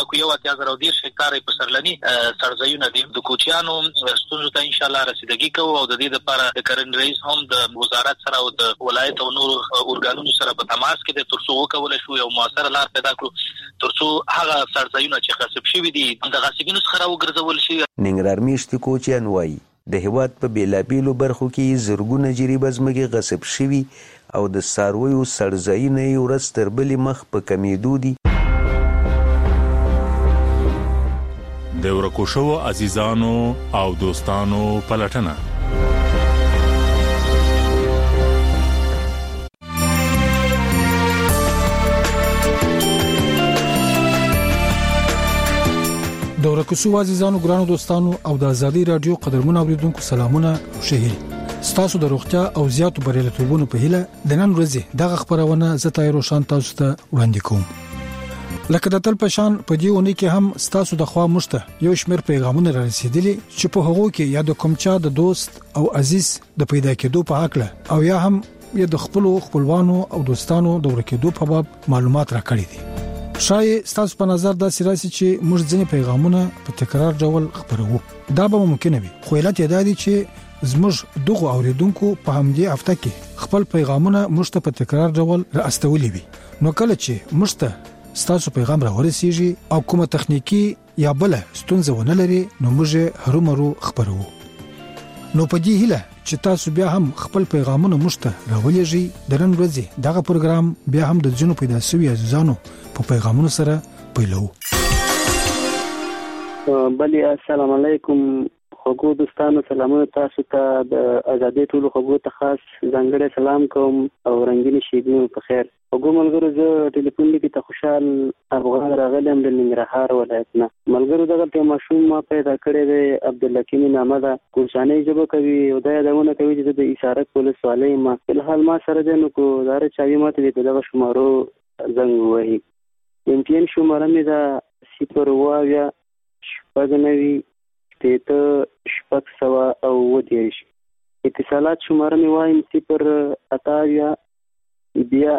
1,1,013 هکتاره په سرلني سړځایونه دي. د کوچیانو ستونزو ته ان شاء الله رسیدګي کوو او د دې لپاره د کرنې رئیس هم د وزارت سره او د ولایت او نورو اورګانونو سره په تماس کې د ترڅو وکول شو یو موثر لار پیدا کړو ترڅو هغه سړځایونه چې غصب شوي دي د غاصبینو څخه راوګرځول شي. ننګرهار میشت کوچیان وایي د هیواد په بیلابیلو برخو کې زرګونه جریبه ځمکې غصب شوي او د څارویو سړځایونه یې ورځ تر بلې مخ په کمیدو دي. د ورکو شوو عزیزانو او دوستانو پلټنه د ورکوسو عزیزانو ګرانو دوستانو او د ازادي رادیو قدرمن اوریدونکو سلامونه او شهري ستاسو د روغتیا او زیاتو بریالیتوبونو په هیله د نن ورځې دغه خبرونه زه تایرو شان تاسو ته وړاندې کوم. لکه د تل په شان په دې ونې کې هم ستاسو د خوا مشته یو شمېر پیغامونه را رسیدلي چې په هغو کې یا د کومچا د دوست او عزیز د پیدا کېدو په حق له او یا هم یا د خپلوانو او دوستانو د ورکېدو په باب معلومات راکړي دي. شاید ستاسو په نظر دا سراسي چې موږ ځینې پیغامونه په تکرار ډول خبرو. دا به ممکن وي خو علت یې دا دی چې زموږ دغه اوریدونکو په همدې هفته کې خپل پیغامونه موږ ته په تکرار ډول راستولي وي. نو کله چې موږ ته ستاسو پیغام راورسیږي او کومه تخنیکی یا بل ستونزه ونه لري نو موږ هرومرو خبرو. نو په دې هیله چې تاسو بیا هم خپل پیغامونه موږ ته راولېږئ. د نن ورځې دغه پروګرام بیا هم د ځینو پیدا شوي عزیزانو په پیغامونو سره پیلو. بلی السلام علیکم خوږو دوستانو، سلامونه تاسو ته. د ازادي ټولو خوږو ته خاص ځانګړی سلام کوم او رنگینې شیبې په خیر. خوږو ملګرو زه ټلیفون لیکي ته خوشحال افغان راغلی یم د ننګرهار ولایت نه. ملګرو دغه ماشوم ما پیدا کړی دی عبدالحکیم نامه ده، کوشانۍ ژبه کوي او دا یادونه کوي چې د اسارک ولسوالۍ ما فلحال ما سره دی. نو کو دا چاوي ماته دی په دغه شمارو زنګ ووهي. MTN شماره مې ده 0 شپږ 9 اتصالات شماره مې وایم 0 بیا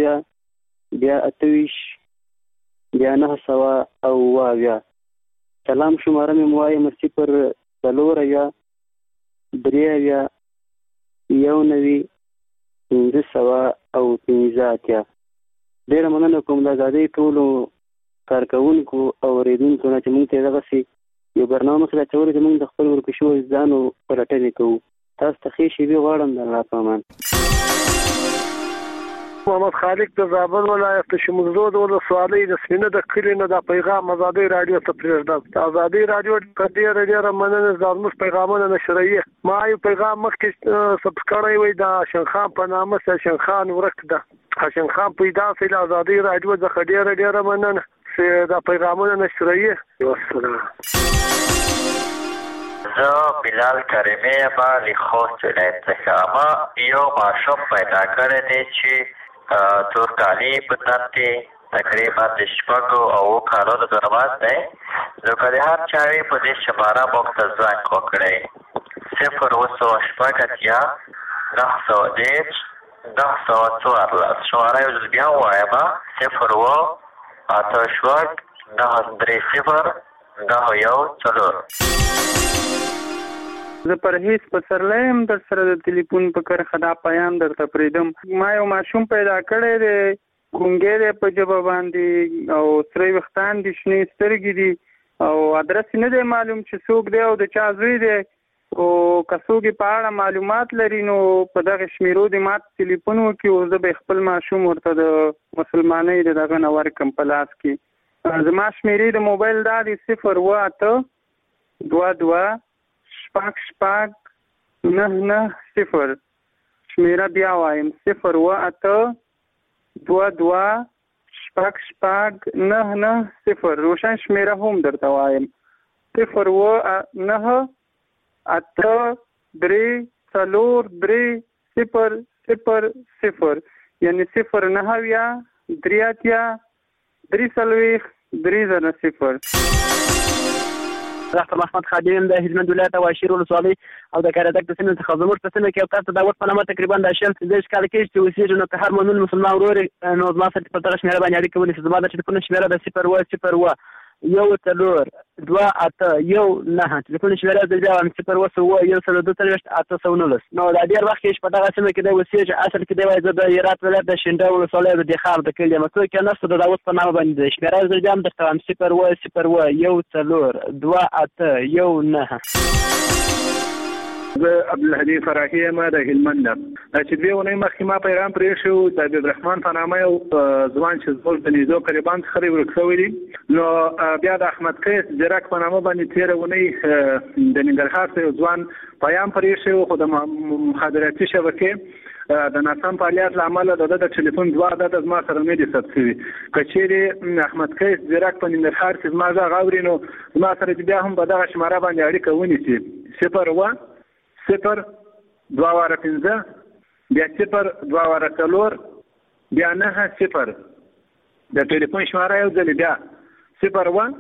9 سلام شماره مې وایم 0 3 1915. ډېره مننه کوم د ازادۍ ټولو کارکوونکو او اورېدونکو نه چې موږ ته دغسې یو برنامه مخې ته اچولې چې موږ د خپل ورکو شویو عزیزانو پلټنې کوو. تاسو ته ښې شېبې غواړم. د الله په امان. محمد خالق د زابل ولایت د شمولزود ولسوالۍ د سپینه د کلي نه د پیغام ازادۍ رادیو ته پرېږدم. د ازادۍ رادیو ډېره مننه زموږ پیغامونه نشروي. ما یو پیغام مخکې ثبت کړی وی د هاشم خان په نامه هاشم خان ورک ده. هاشم خان پیدا سي د ازادۍ رادیو څخه ډېره مننه چې د پیغامونه نشروي. والسلام. زه بلال کریمی یم له خوست ولایت څخه. ما یو ماشوم پیدا کړی دی چې تورکالي په تن کې تقریبا د 6 او 7 کالونو دروازه دی. نو که د هر چا وي په دې شماره موږ ته زنګ وکړئ 080 914 شماره یو ځل بیا ووایم 08930 زه پرهیز پسرلی یم در سره د تلیفون په کرښه دا پیام درته پرېږدم. ما یو ماشوم پیدا کړی دی، ګونګی دی په ژبه باندې او سره ویښتان دي، شنې سترګې دي او ادرس نه دی معلوم چې څوک دی او د چا زوی دی. او که څوک په اړه معلومات لري نو په دغه شمیرو دې ما تلیفون وکړي او زه به خپل ماشوم ورته د مسلمانۍ د دغه نه ورکړم په لاس کې. زما شمیرې د موبایل دا دی 082269990. شمیره بیا وایم 082269990. روشن شمیره هم درته وایم 089434300 یعنی 093330300. ډاکټر محمد خادم د هلمند ولایت واشیر ولسوالۍ او د کاردک د سیمې څخه زموږ په سیمه کې یو کس د دعوت په نامه تقریبا د 40 کال کې چې اوسېږي. نو که هر مؤمن مسلمان ورور نو زما سره په دغه شمیره باندې اړیکه ونیسي. زما د ټلیفون شمیره د 0101819 ټلیفون شمیره د بیا 0101819. نو دا ډېر وخت کې په دغه سیمه کې د اوسېږي. اصل کې دی وایي زه د هرات ولایت د شینډه ولسوالۍ د دخار د کلي یم. څوک یې نشته د دعوت په نامه باندې د شمیره زه بیا هم درته وایم 0101819. زه عبدالهادي فراحي یم د هلمند نه. چې 2 ونې مخکې ما پیغام پرېښی و د عبدالرحمن په نامه یو ځوان چې زموږ د نیزو قریبان څخه ورک شوی دی. نو بیا د احمد قیس ځیرک په نامه باندې 13 ونې د ننګرهار څخه یو ځوان پیغام پرېښی و، خو د مخابراتي شبکې د ناسم فعالیت له امله د ټلیفون 2 عدد زما سره نه دي ثبت شوي. که چیرې احمد قیس ځیرک په ننګرهار کې زما غږ اوري نو زما سره بیا هم په دغه شماره باندې اړیکه ونیسي 01025 بیا 024 بیا 90. د ټلیفون شماره یو ځل بیا 01025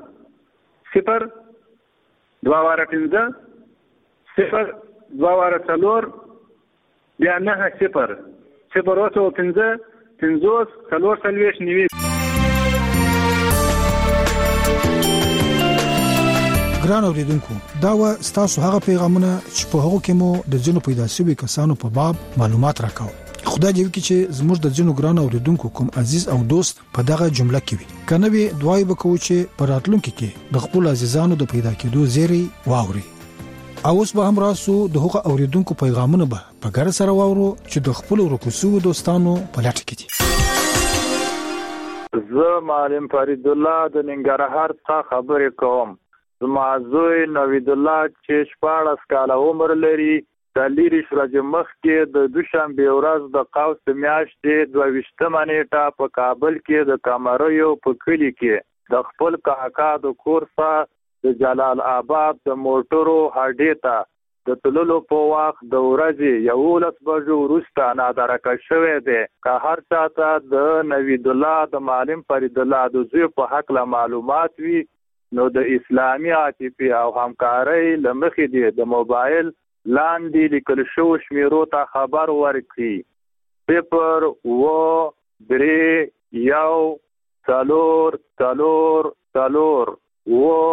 024 بیا 90 015 50 ګران اوریدونکو، دا و ستاسو هغه پیغامونه چې په هغه کې مو د جنو پیدا شوی کسانو په باب معلومات راکاو. خدای دې وکړي چې زموږ د جنو ګران اوریدونکو کوم عزیز او دوست په دغه جمله کې وي. کنه وی دعای وکړو چې په راتلونکو کې د خپل عزیزانو د پیدا کېدو زیری واوري. اوس به هم راسو د هغه اوریدونکو پیغامونه به په ګر سره واورو چې د خپل ورکوسو دوستانو په لټه کې دي. زه معلم فرید الله د ننګرهار څخه خبرې کوم. زما زوی نوید الله چې 14 کاله عمر لري د لیری شرج مخ کې د دوشنبه ورځ د قوس میاشتې 22 نیټه په کابل کې د کامریو په کلی کې د خپل کاکا د کور څخه د جلال آباد د موټرو هډې ته د تللو په وخت د ورځې 11 بجو وروسته نادرکه شوی دی. که هر چاته د نوید الله د معلم فرید الله د زوی په حق له معلومات وي نو د اسلامي عاطفي او همکارۍ لمخې دی د موبایل لاندې لیکل شو شمیرو ته خبر ورکړي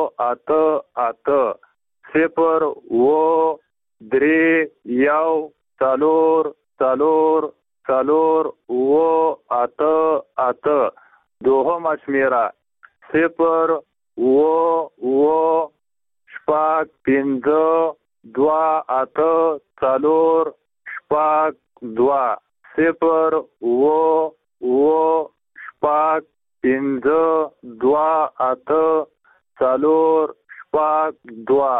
0303444 083 څلور څلور څلور اووه اته اته. دوهمه شمیره 0 اووه اووه شپږ پنځه دوه اته څلور شپږ دوه. 0 اووه اووه شپږ پنځه دوه اته څلور شپږ دوه.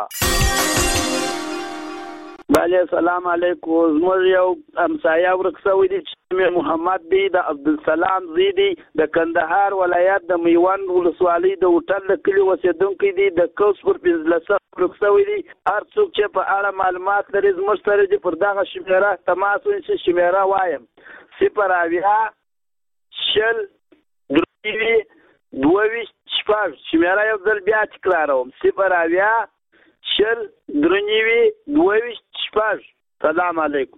بله السلام علیکم. زموږ یو همسایه ورک شوی دی چې محمد دی د عبدالسلام زوی دی د کندهار ولایت د میوند ولسوالۍ د هوټل د کلي اوسېدونکی دی د کوس پر 15 ورک شوی دی. هر څوک چې په اړه معلومات لري زموږ سره دې پر دغه شمیره تماس ونیسي. شمیره وایم 0 اویا شل درې 22 شپږ. شمیره یو ځل بیا تکراروم 0 اویا شل درې 22 شپږ. سلام علیکم.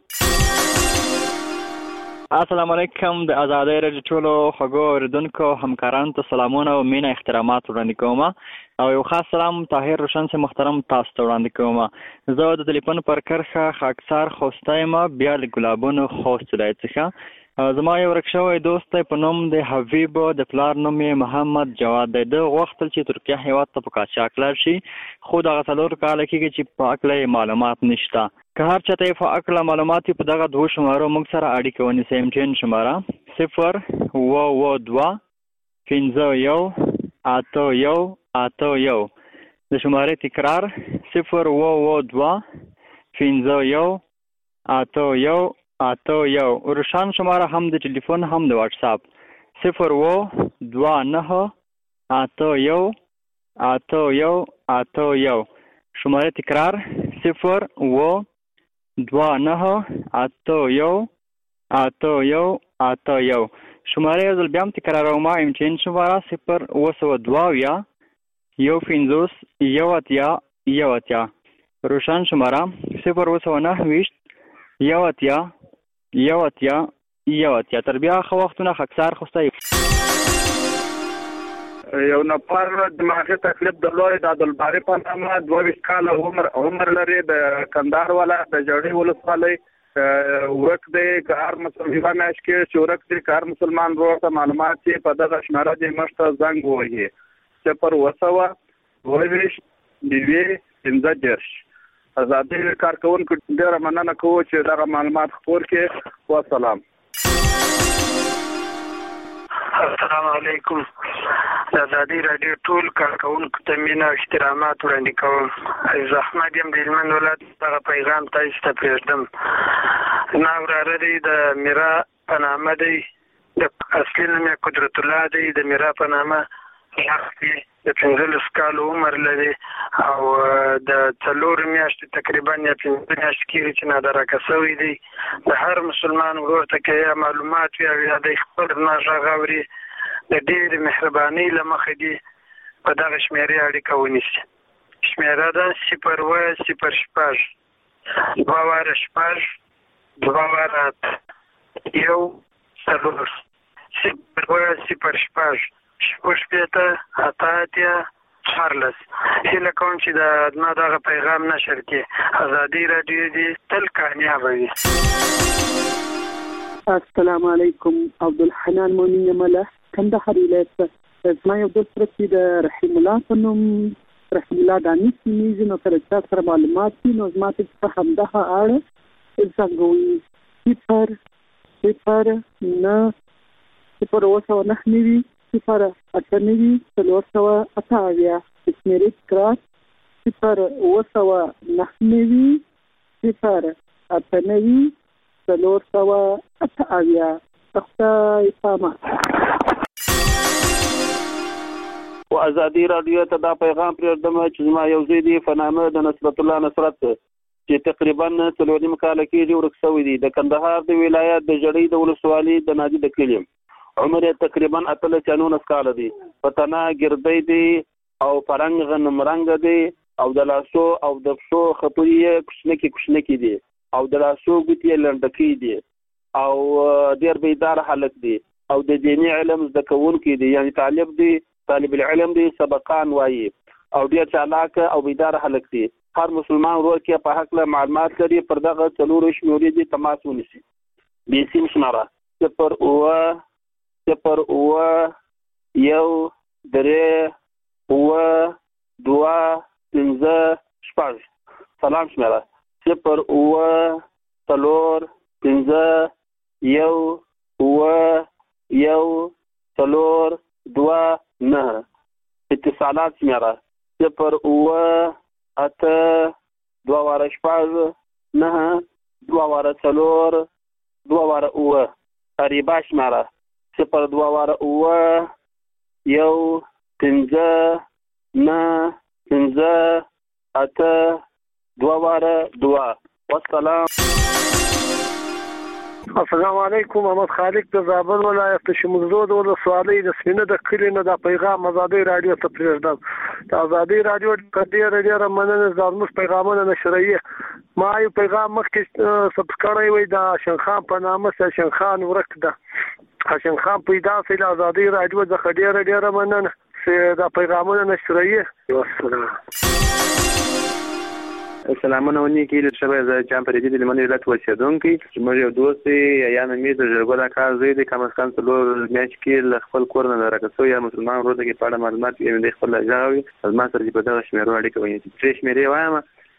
السلام علیکم. د آزادۍ رادیو ټولو خوږو اورېدونکو همکارانو ته سلامونه او مینه احترامات وړاندې کوم او یو خاص سلام طاهر روشن سے محترم تاسو ته وړاندې کوم. زه د ټلیفون پر کرښه خاکسار خوسته یم بیا له ګلابونو خوست ولایت څخه. زما یو ورک شوی دوست په نوم د حبیب د پلار نوم یې محمد جواد دی. د غوښتل چې ترکیه هیواد ته په قاچاق لاړ شي خو دغه 4 کاله کېږي چې په هکله معلومات نشته. که هر چاته یې په هکله معلومات په دغه 2 شمارو موږ سره اړیکه ونیسئ. MTN شماره 0 اووه دوه 51 81 81. د شمارې تکرار 0 اووه دوه 51 81 81. روشن شماره هم د ټلیفون هم د واتس اپ 0 اووه دوه 9 81 81 81. شماره تکرار 0 اووه دوه 9 81 81 81. شماره یو ځل بیا هم تکراروم. MTN شماره 0 اووه دوه 51 81 روشن شماره 0 اووه 9 یواتیا. تر بیا ښه وختونه خاکسار خوسته. یو نفر دماغي تکلیف درلود د عبدالباري په نامه 22 کاله عمر لري د کندهار ولایت د جړی ولسوالۍ ورک دی. که هر مسلمان میاشت کې چې ورک دی که هر مسلمان ورته معلومات چې په دغه شماره دې مشته زنګ ووهي 0 22 15. آزادۍ کارکونکو ډېره مننه کوو چې دغه معلومات خپور کړي. والسلام. السلام علیکم. د آزادۍ رادیو ټول کارکونکو ته مینه او احترامات وړاندې کوم. عزیز احمد یم د هلمند ولایت. دغه پیغام تاسو ته پرېږدم. زما وراره دی د میرا په نامه دی. د اصلي نوم یې قدرت الله دی. د میرا په نامه شخصي د 15 کالو عمر لري او د 4 میاشتې تقریبا یا 5 میاشتې کېږي چې نادرکه شوی دی. د هر مسلمان ورور ته که یا معلومات وي او یا د خپل نه غږ اوري د ډېرې مهربانۍ له مخې دي په دغه شمېرې اړیکه ونیسي. شمېره ده 0 اووه 0 شپږ 2 واره شپږ 2 واره 1 څلور 0 اووه 0 شپږ 6 اته 14. هیله کوم چې د دغه پیغام نشر کړي. آزادۍ رادیو دې تل کامیابه وي. السلام علیکم. عبدالحنان مؤمن یمله کندهار ولایت. زما یو دوست چې د رحیم الله په نوم رحیم الله دانش نومیږي. نو کله چې سره معلومات وي نو زما ته په همدغه اړه زنګ ووهي 0 نه 0 اووه 9 نوي 0 اته نوي 478. شمېرې تکرار 0 اووه 9 نوي 0 اته نوي 478. خدای پامان. و آزادۍ رادیو ته دا پیغام پرېږدم چې زما یو زوی دی په نامه د نصرت الله نصرت چې تقریبا 4 کاله کېږي ورک شوی دی. د کندهار د ولایت د جړی د ولسوالۍ د نادي د کلي. عمر یې تقریبا 19 کاله دی. په تنه ګردی دی او پرنګ غنم رنګ دی او د لاسو او د پښو خطوې کوچنکې دي او د لاسو ګوتې لنډکې دي او ډېر بیدار حالت دی او د دیني علم زده کوونکی دی. یعنی طالب العلم دی. سبقان وایي او ډیر چالاک او بیدار هلک دی. هر مسلمان ورور کې په حق له معلومات لري پر دغه څلور شمېرې دي تماس ونیسي. بیسیم شماره 0 سلام شماره 0 3 اتصالات شماره 0 8 2 قریبا شماره 0 2 والسلام. السلام علیکم. محمد خالق د زابل ولایت شمزدود ولسوالۍ د سپینه د کلی نه د پیغام آزادۍ رادیو ته پریږدم. د آزادۍ رادیو ډېر مننه زموږ پیغامونه نشرایي. ما یو پیغام مخکې سبسکرایب وي د شنخان په نامه سره شنخان ورک ده. شنخان پیدا سي د آزادۍ رادیو د ډېر مننه چې د پیغامونه نشرایي. والسلام. سلامونه ونی کې له شبه ز چم پرې دي لمنې ولایت اوسېدونکي چې موږ یو دوست یا نمې د جرګو د کار زوی دي کم از کم څلور میاشت کې خپل کور نه راکسو یا مسلمان ورته کې پاړه معلومات یې د خپل ځاوي از ما سره په دغه شمیرو اړیکه ونی چې شمیرې وایم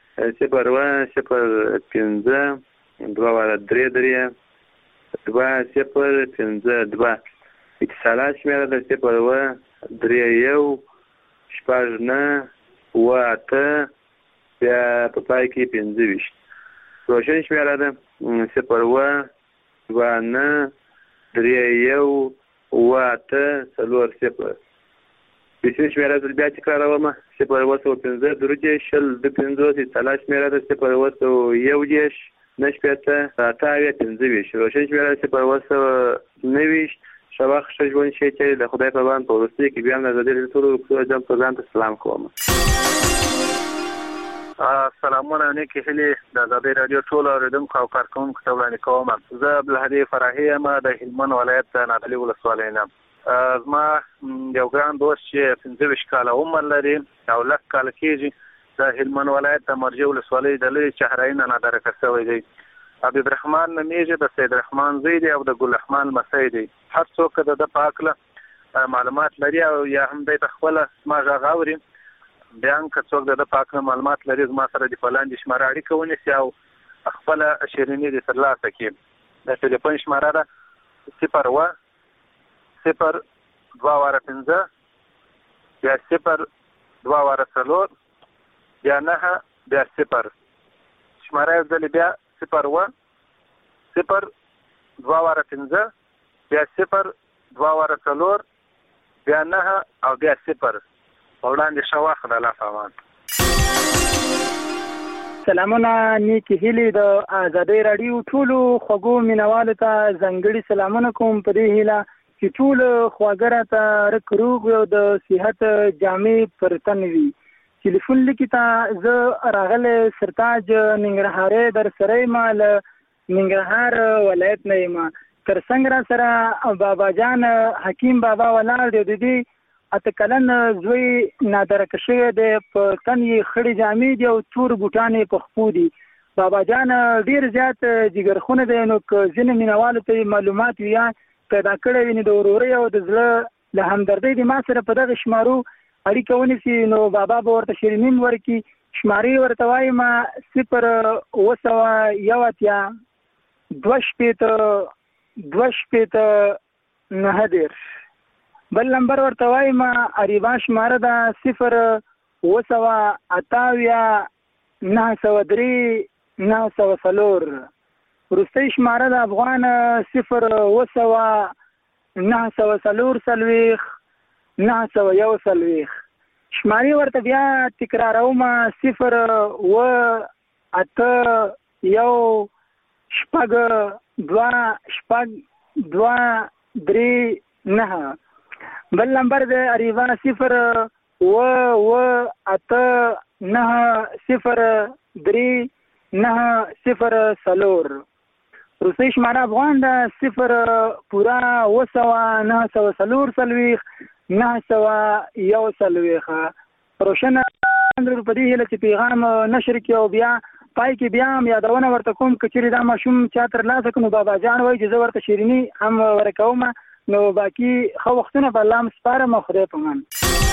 0 اتصالات شمیره د 0 بیا په پای کې 25 روشن شمیره ده 0 بیسین شمیره ده بیا تکراروم 0 اتصالات شمیره ده 0 نشپیته تاویه 25 روشن شمیره 0 شواخ شجبون شي چې د خدای په باندې په ورسته کې بیا نه زده ټول جام پروګرام ته سلام کوم. سلامونه نیکی هلی د آزادۍ رادیو ټول اوریدونکو او کارکونکو ته وړاندې کوم. زه عبدالهادي فرحي یم د هلمند ولایت د نادعلي ولسوالۍ نه. زما یو ګران دوست چې 25 کاله عمر لري او لږ کال کېږي د هلمند ولایت د مرجع ولسوالۍ د لرې چهرهی نه نادرکه شوی دی. عبدالرحمن نومیږي، د سید رحمان زوی دی او د ګلرحمان لمسی دی. هر څوک د ده په هکله معلومات لري او یا هم دی ته خپله زما غږ اوري بیا هم که څوک د ده په هکله معلومات لري زما سره د په لاندې شماره اړیکه ونیسي او خپله شیریني دې ترلاسه کړي. د ټلیفون شماره ده 0 0 2 بیا 0 2 بیا 9 بیا 0 شماره یو ځلې بیا 0 0 2 بیا 0 2 بیا 9 او بیا 0 وړاندې شواخ د الله فامان. سلامونه نیکی هیلی د آزادۍ رادیو ټولو خوږو مینوالو ته ځانګړي سلامونه کوم په دې هیله چې ټول خواږه راته رک روغ او د صحت جامې پر تن وي. ټلیفون لیکي ته زه راغلی سرتاج ننګرهارۍ در سره یم له ننګرهار ولایت نه یم. تر څنګ را سره بابا جان حکیم بابا ولاړ دی. د دې اته کلن زوی نادرکه شوی دی، په تن یې خړې جامې دي او تور بوټان یې په خپو دي. بابا جان ډېر زیات جګرخونه دی، نو که ځینې مینوالو ته معلومات وي یا پیدا کړی وي نو د ورورۍ او د زړه له همدردۍ د ما سره په دغه شمارو اړیکه ونیسي نو بابا به ورته شیرینین ورکړي. شمارې ورته وایم 0 2 بل نمبر ورته وایم اریبا شماره ده 0 903 وروستۍ شماره د افغان 0 941 شمارې ورته بیا تکراروم 0 2 3 9 بل نمبر د اریوا 0 903 روسي شماره افغان د 0 941 روشن اندر په دې هله چې پیغام نشر کې او بیا پای کې بیا هم یادونه ورته کوم کچېرې دا ماشوم چا تر لاسه کړو بابا جان وایي چې زه ورته شیریني هم ورکوم نو باقي خو وختونه به الله سپارم خدای په امان.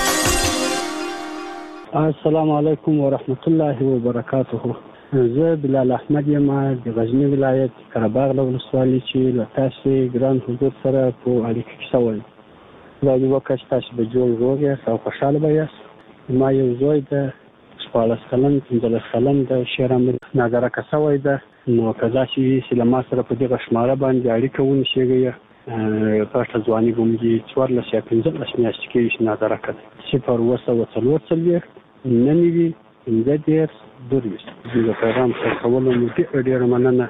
السلام علیکم ورحمت الله وبرکاته. زه بلال احمد یم د غزنی ولایت قرهباغ ولسوالۍ چې له تاسو ګران حضور سره په اړیکه کې شوم. دا یو وخت تاسو به جوړ وګورئ او خوشاله به یاست. ما یو زوی د 14 کلن 15 کلن د شهرامل نظر کسوي ده نو کدا چې لما سره په دې شماره باندې اړیکه ونشيږي پښه ځواني ګومږي 14 یا 15 میاشتې کې نظر کړه صفر وسو وڅلور ننوي انځدير درويش د پیغام څخه کولو مو ډیر مننه.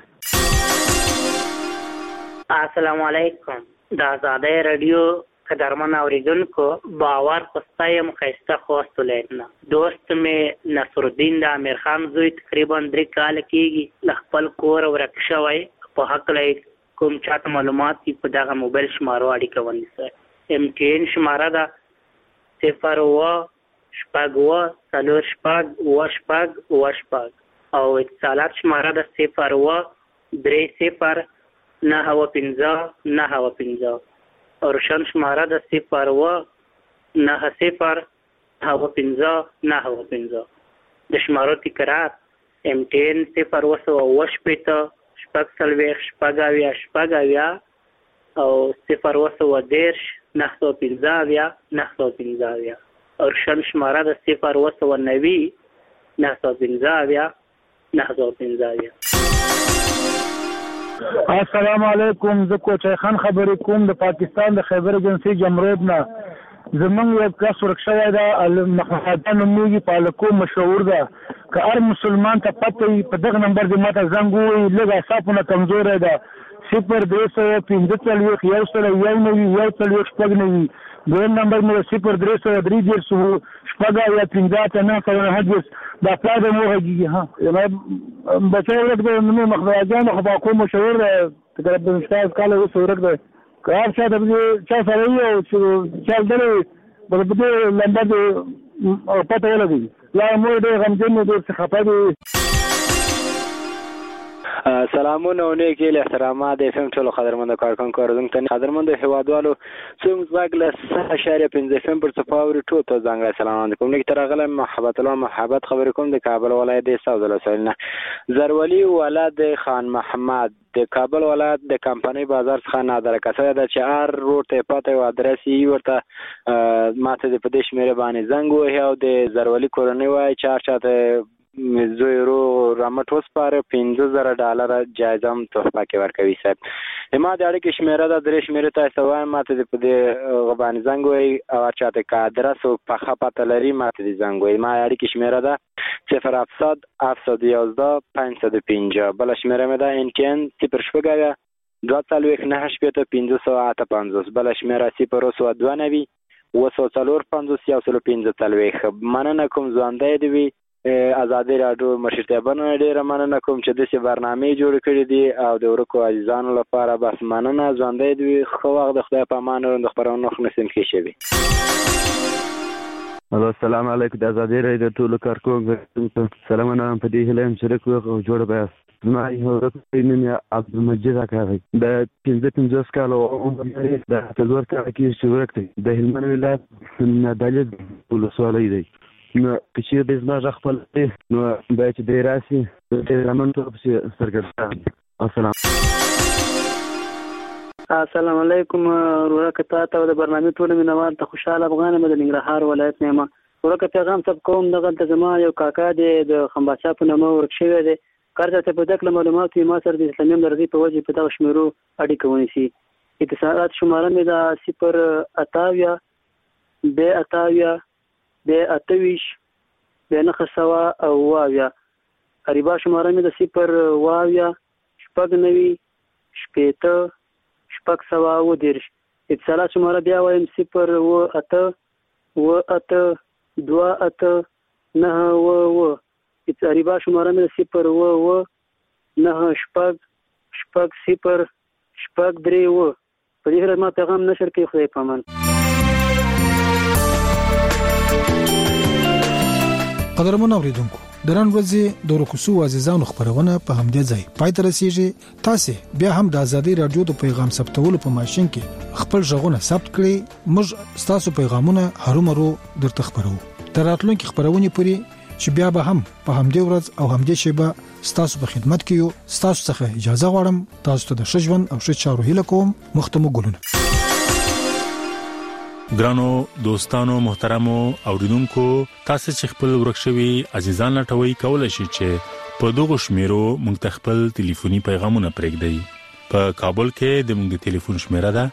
السلام علیکم. د آزادۍ رادیو قدرمن اوریدونکو باور خوستایم خیسته خواست لیدنه دوست می نصرالدین د امیر خان زوی تقریبا 3 کال کېږي له خپل کور ورک شوی په حق لای کوم چاته معلومات په دغه موبایل شمارو اړیکه ونیسه. MTN شماره ده 0 او اتصالات شماره ده 0 او روشن شماره ده 0 د شمارو تکرار MTN 0 او 0 او روشن شماره ده 0 السلام علیکم. زه کوچای خان خبرې کوم د پاکستان د خیبر ایجنسی جمرود نه. زمونږ یو کس ورک شوی ده المخادن نومېږي پالکو مشهور ده که هر مسلمان ته پته وي په دغه نمبر دې ماته زنګ ووایي لږ اعصابونه کمزوری ده 0 دویم نمبر مې 0 دا پلا د مو غږیږي ها بچی ورک دی نو مخراجان خو باکو مشهور دی تقریبا 15 کال اوس ورک دی که هر چا د چا سره وي او چا دلې په دې لمبه د پته ولګي لا مو ډېر غمجن دی څه خفه دی. سلامونه او نیک احترامات د FM ټولو قدرمنو کارکونکو اوریدونکو ته قدرمنو هیوادوالو څنګه زغله 0.5 FM پر صفاوري ټول ته ځانګړی سلام کوم لیک ترغله محبت خبرې کوم د کابل ولایت د ساوث ولسوالۍ زرولی ولادت خان محمد د کابل ولایت د کمپنۍ بازار څخه نادر کسه د چار روډ ته پته او ادرس یې ورته ماته د پدیش مېره باندې زنګ وه او د زرولی کورنۍ وای 4 چاته زویرو رامټ وسپاره $15,000 جایزه هم تحفه کې ورکوي صاحب. ما د اړیکې شمیره د درې شمیره تاسو وایم ماته د پدې غبان زنګ وای او چاته کا ادرس او په خپته لري ماته د زنګ وای ما اړیکې شمیره ده 0 بل شمیره مې ده NTN 0 بل شمیره 0 مننه کوم ځوانده دی آزادۍ راډیو مشرتابانو ډیره مننه کوم چې داسې برنامې جوړ کړې دي او د ورکو عزیزانو لپاره بس مننه ژوندی دوی خو وخت د خدای په امان او د خبرونو نسیم کې شوي. السلام علیکم د آزادۍ راډیو ټولو کارکونکو سلامونه په دې هیله یم شریک او جوړ به ما یو نوم عبدالمجید اکاغی د 15 کال عمر لري د تزور کال کې شورک دی د هلمند ولایت نادعلي ولسوالۍ دی نو چې د زما خپل نو باید د راسي د رمن ته سرګردان. السلام علیکم ورکه تاسو د برنامه ټول مینوال ته خوشاله افغان مد ننګرهار ولایت نیمه ورکه پیغام سب کوم دغه زما یو کاکا دی د خمباچا په نوم ورک شوی دی کارته په دغه معلومات ما سره د اسلامي درغي په وجه په دغه شمیرو اړیکه ونیسي. اتصالات شماره مې دا 0 او واویا قریبا شماره مې د 0 اتصالات شماره بیا وایم 0 قریبا شماره مې د 0 په دې هره ما پیغام نشر کوي خدای پامان. قدرمن اوریدونکو د نن ورځې د ورکوسو عزیزانو خبرونه په همدې ځای پای ته رسیږي. تاسو بیا هم د ازادي رادیو د پیغام ثبتولو په ماشين کې خپل ژغونه ثبت کړئ. موږ تاسو پیغامونه هرومرو درته خبرو. تر راتلونکي خبرونه پورې چې بیا به هم په همدې ورځ او همدې شیبه تاسو په خدمت کې یو. تاسو څخه اجازه غواړم. تاسو ته د ښه ژوند او ښه چارو هیله کوم. مختمو ګلونه. ګرانو دوستانو محترمو اوریدونکو، تاسو چې خپل ورکشوي عزیزان لټوي کولای شئ چې په دغه شمیرو موږ ته خپل ټلیفوني پیغامونه پرېږدئ. په کابل کې د موږ د ټلیفون شمیره ده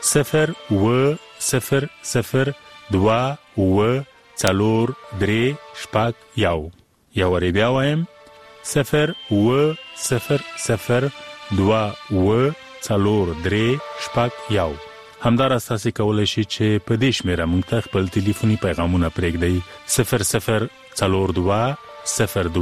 020002431. یو ری بیا وایم 020002431. همدار اساسي کولای شي چې په دې شمیره موږ ته خپل ټلیفوني پیغامونه پرېږدئ 0042002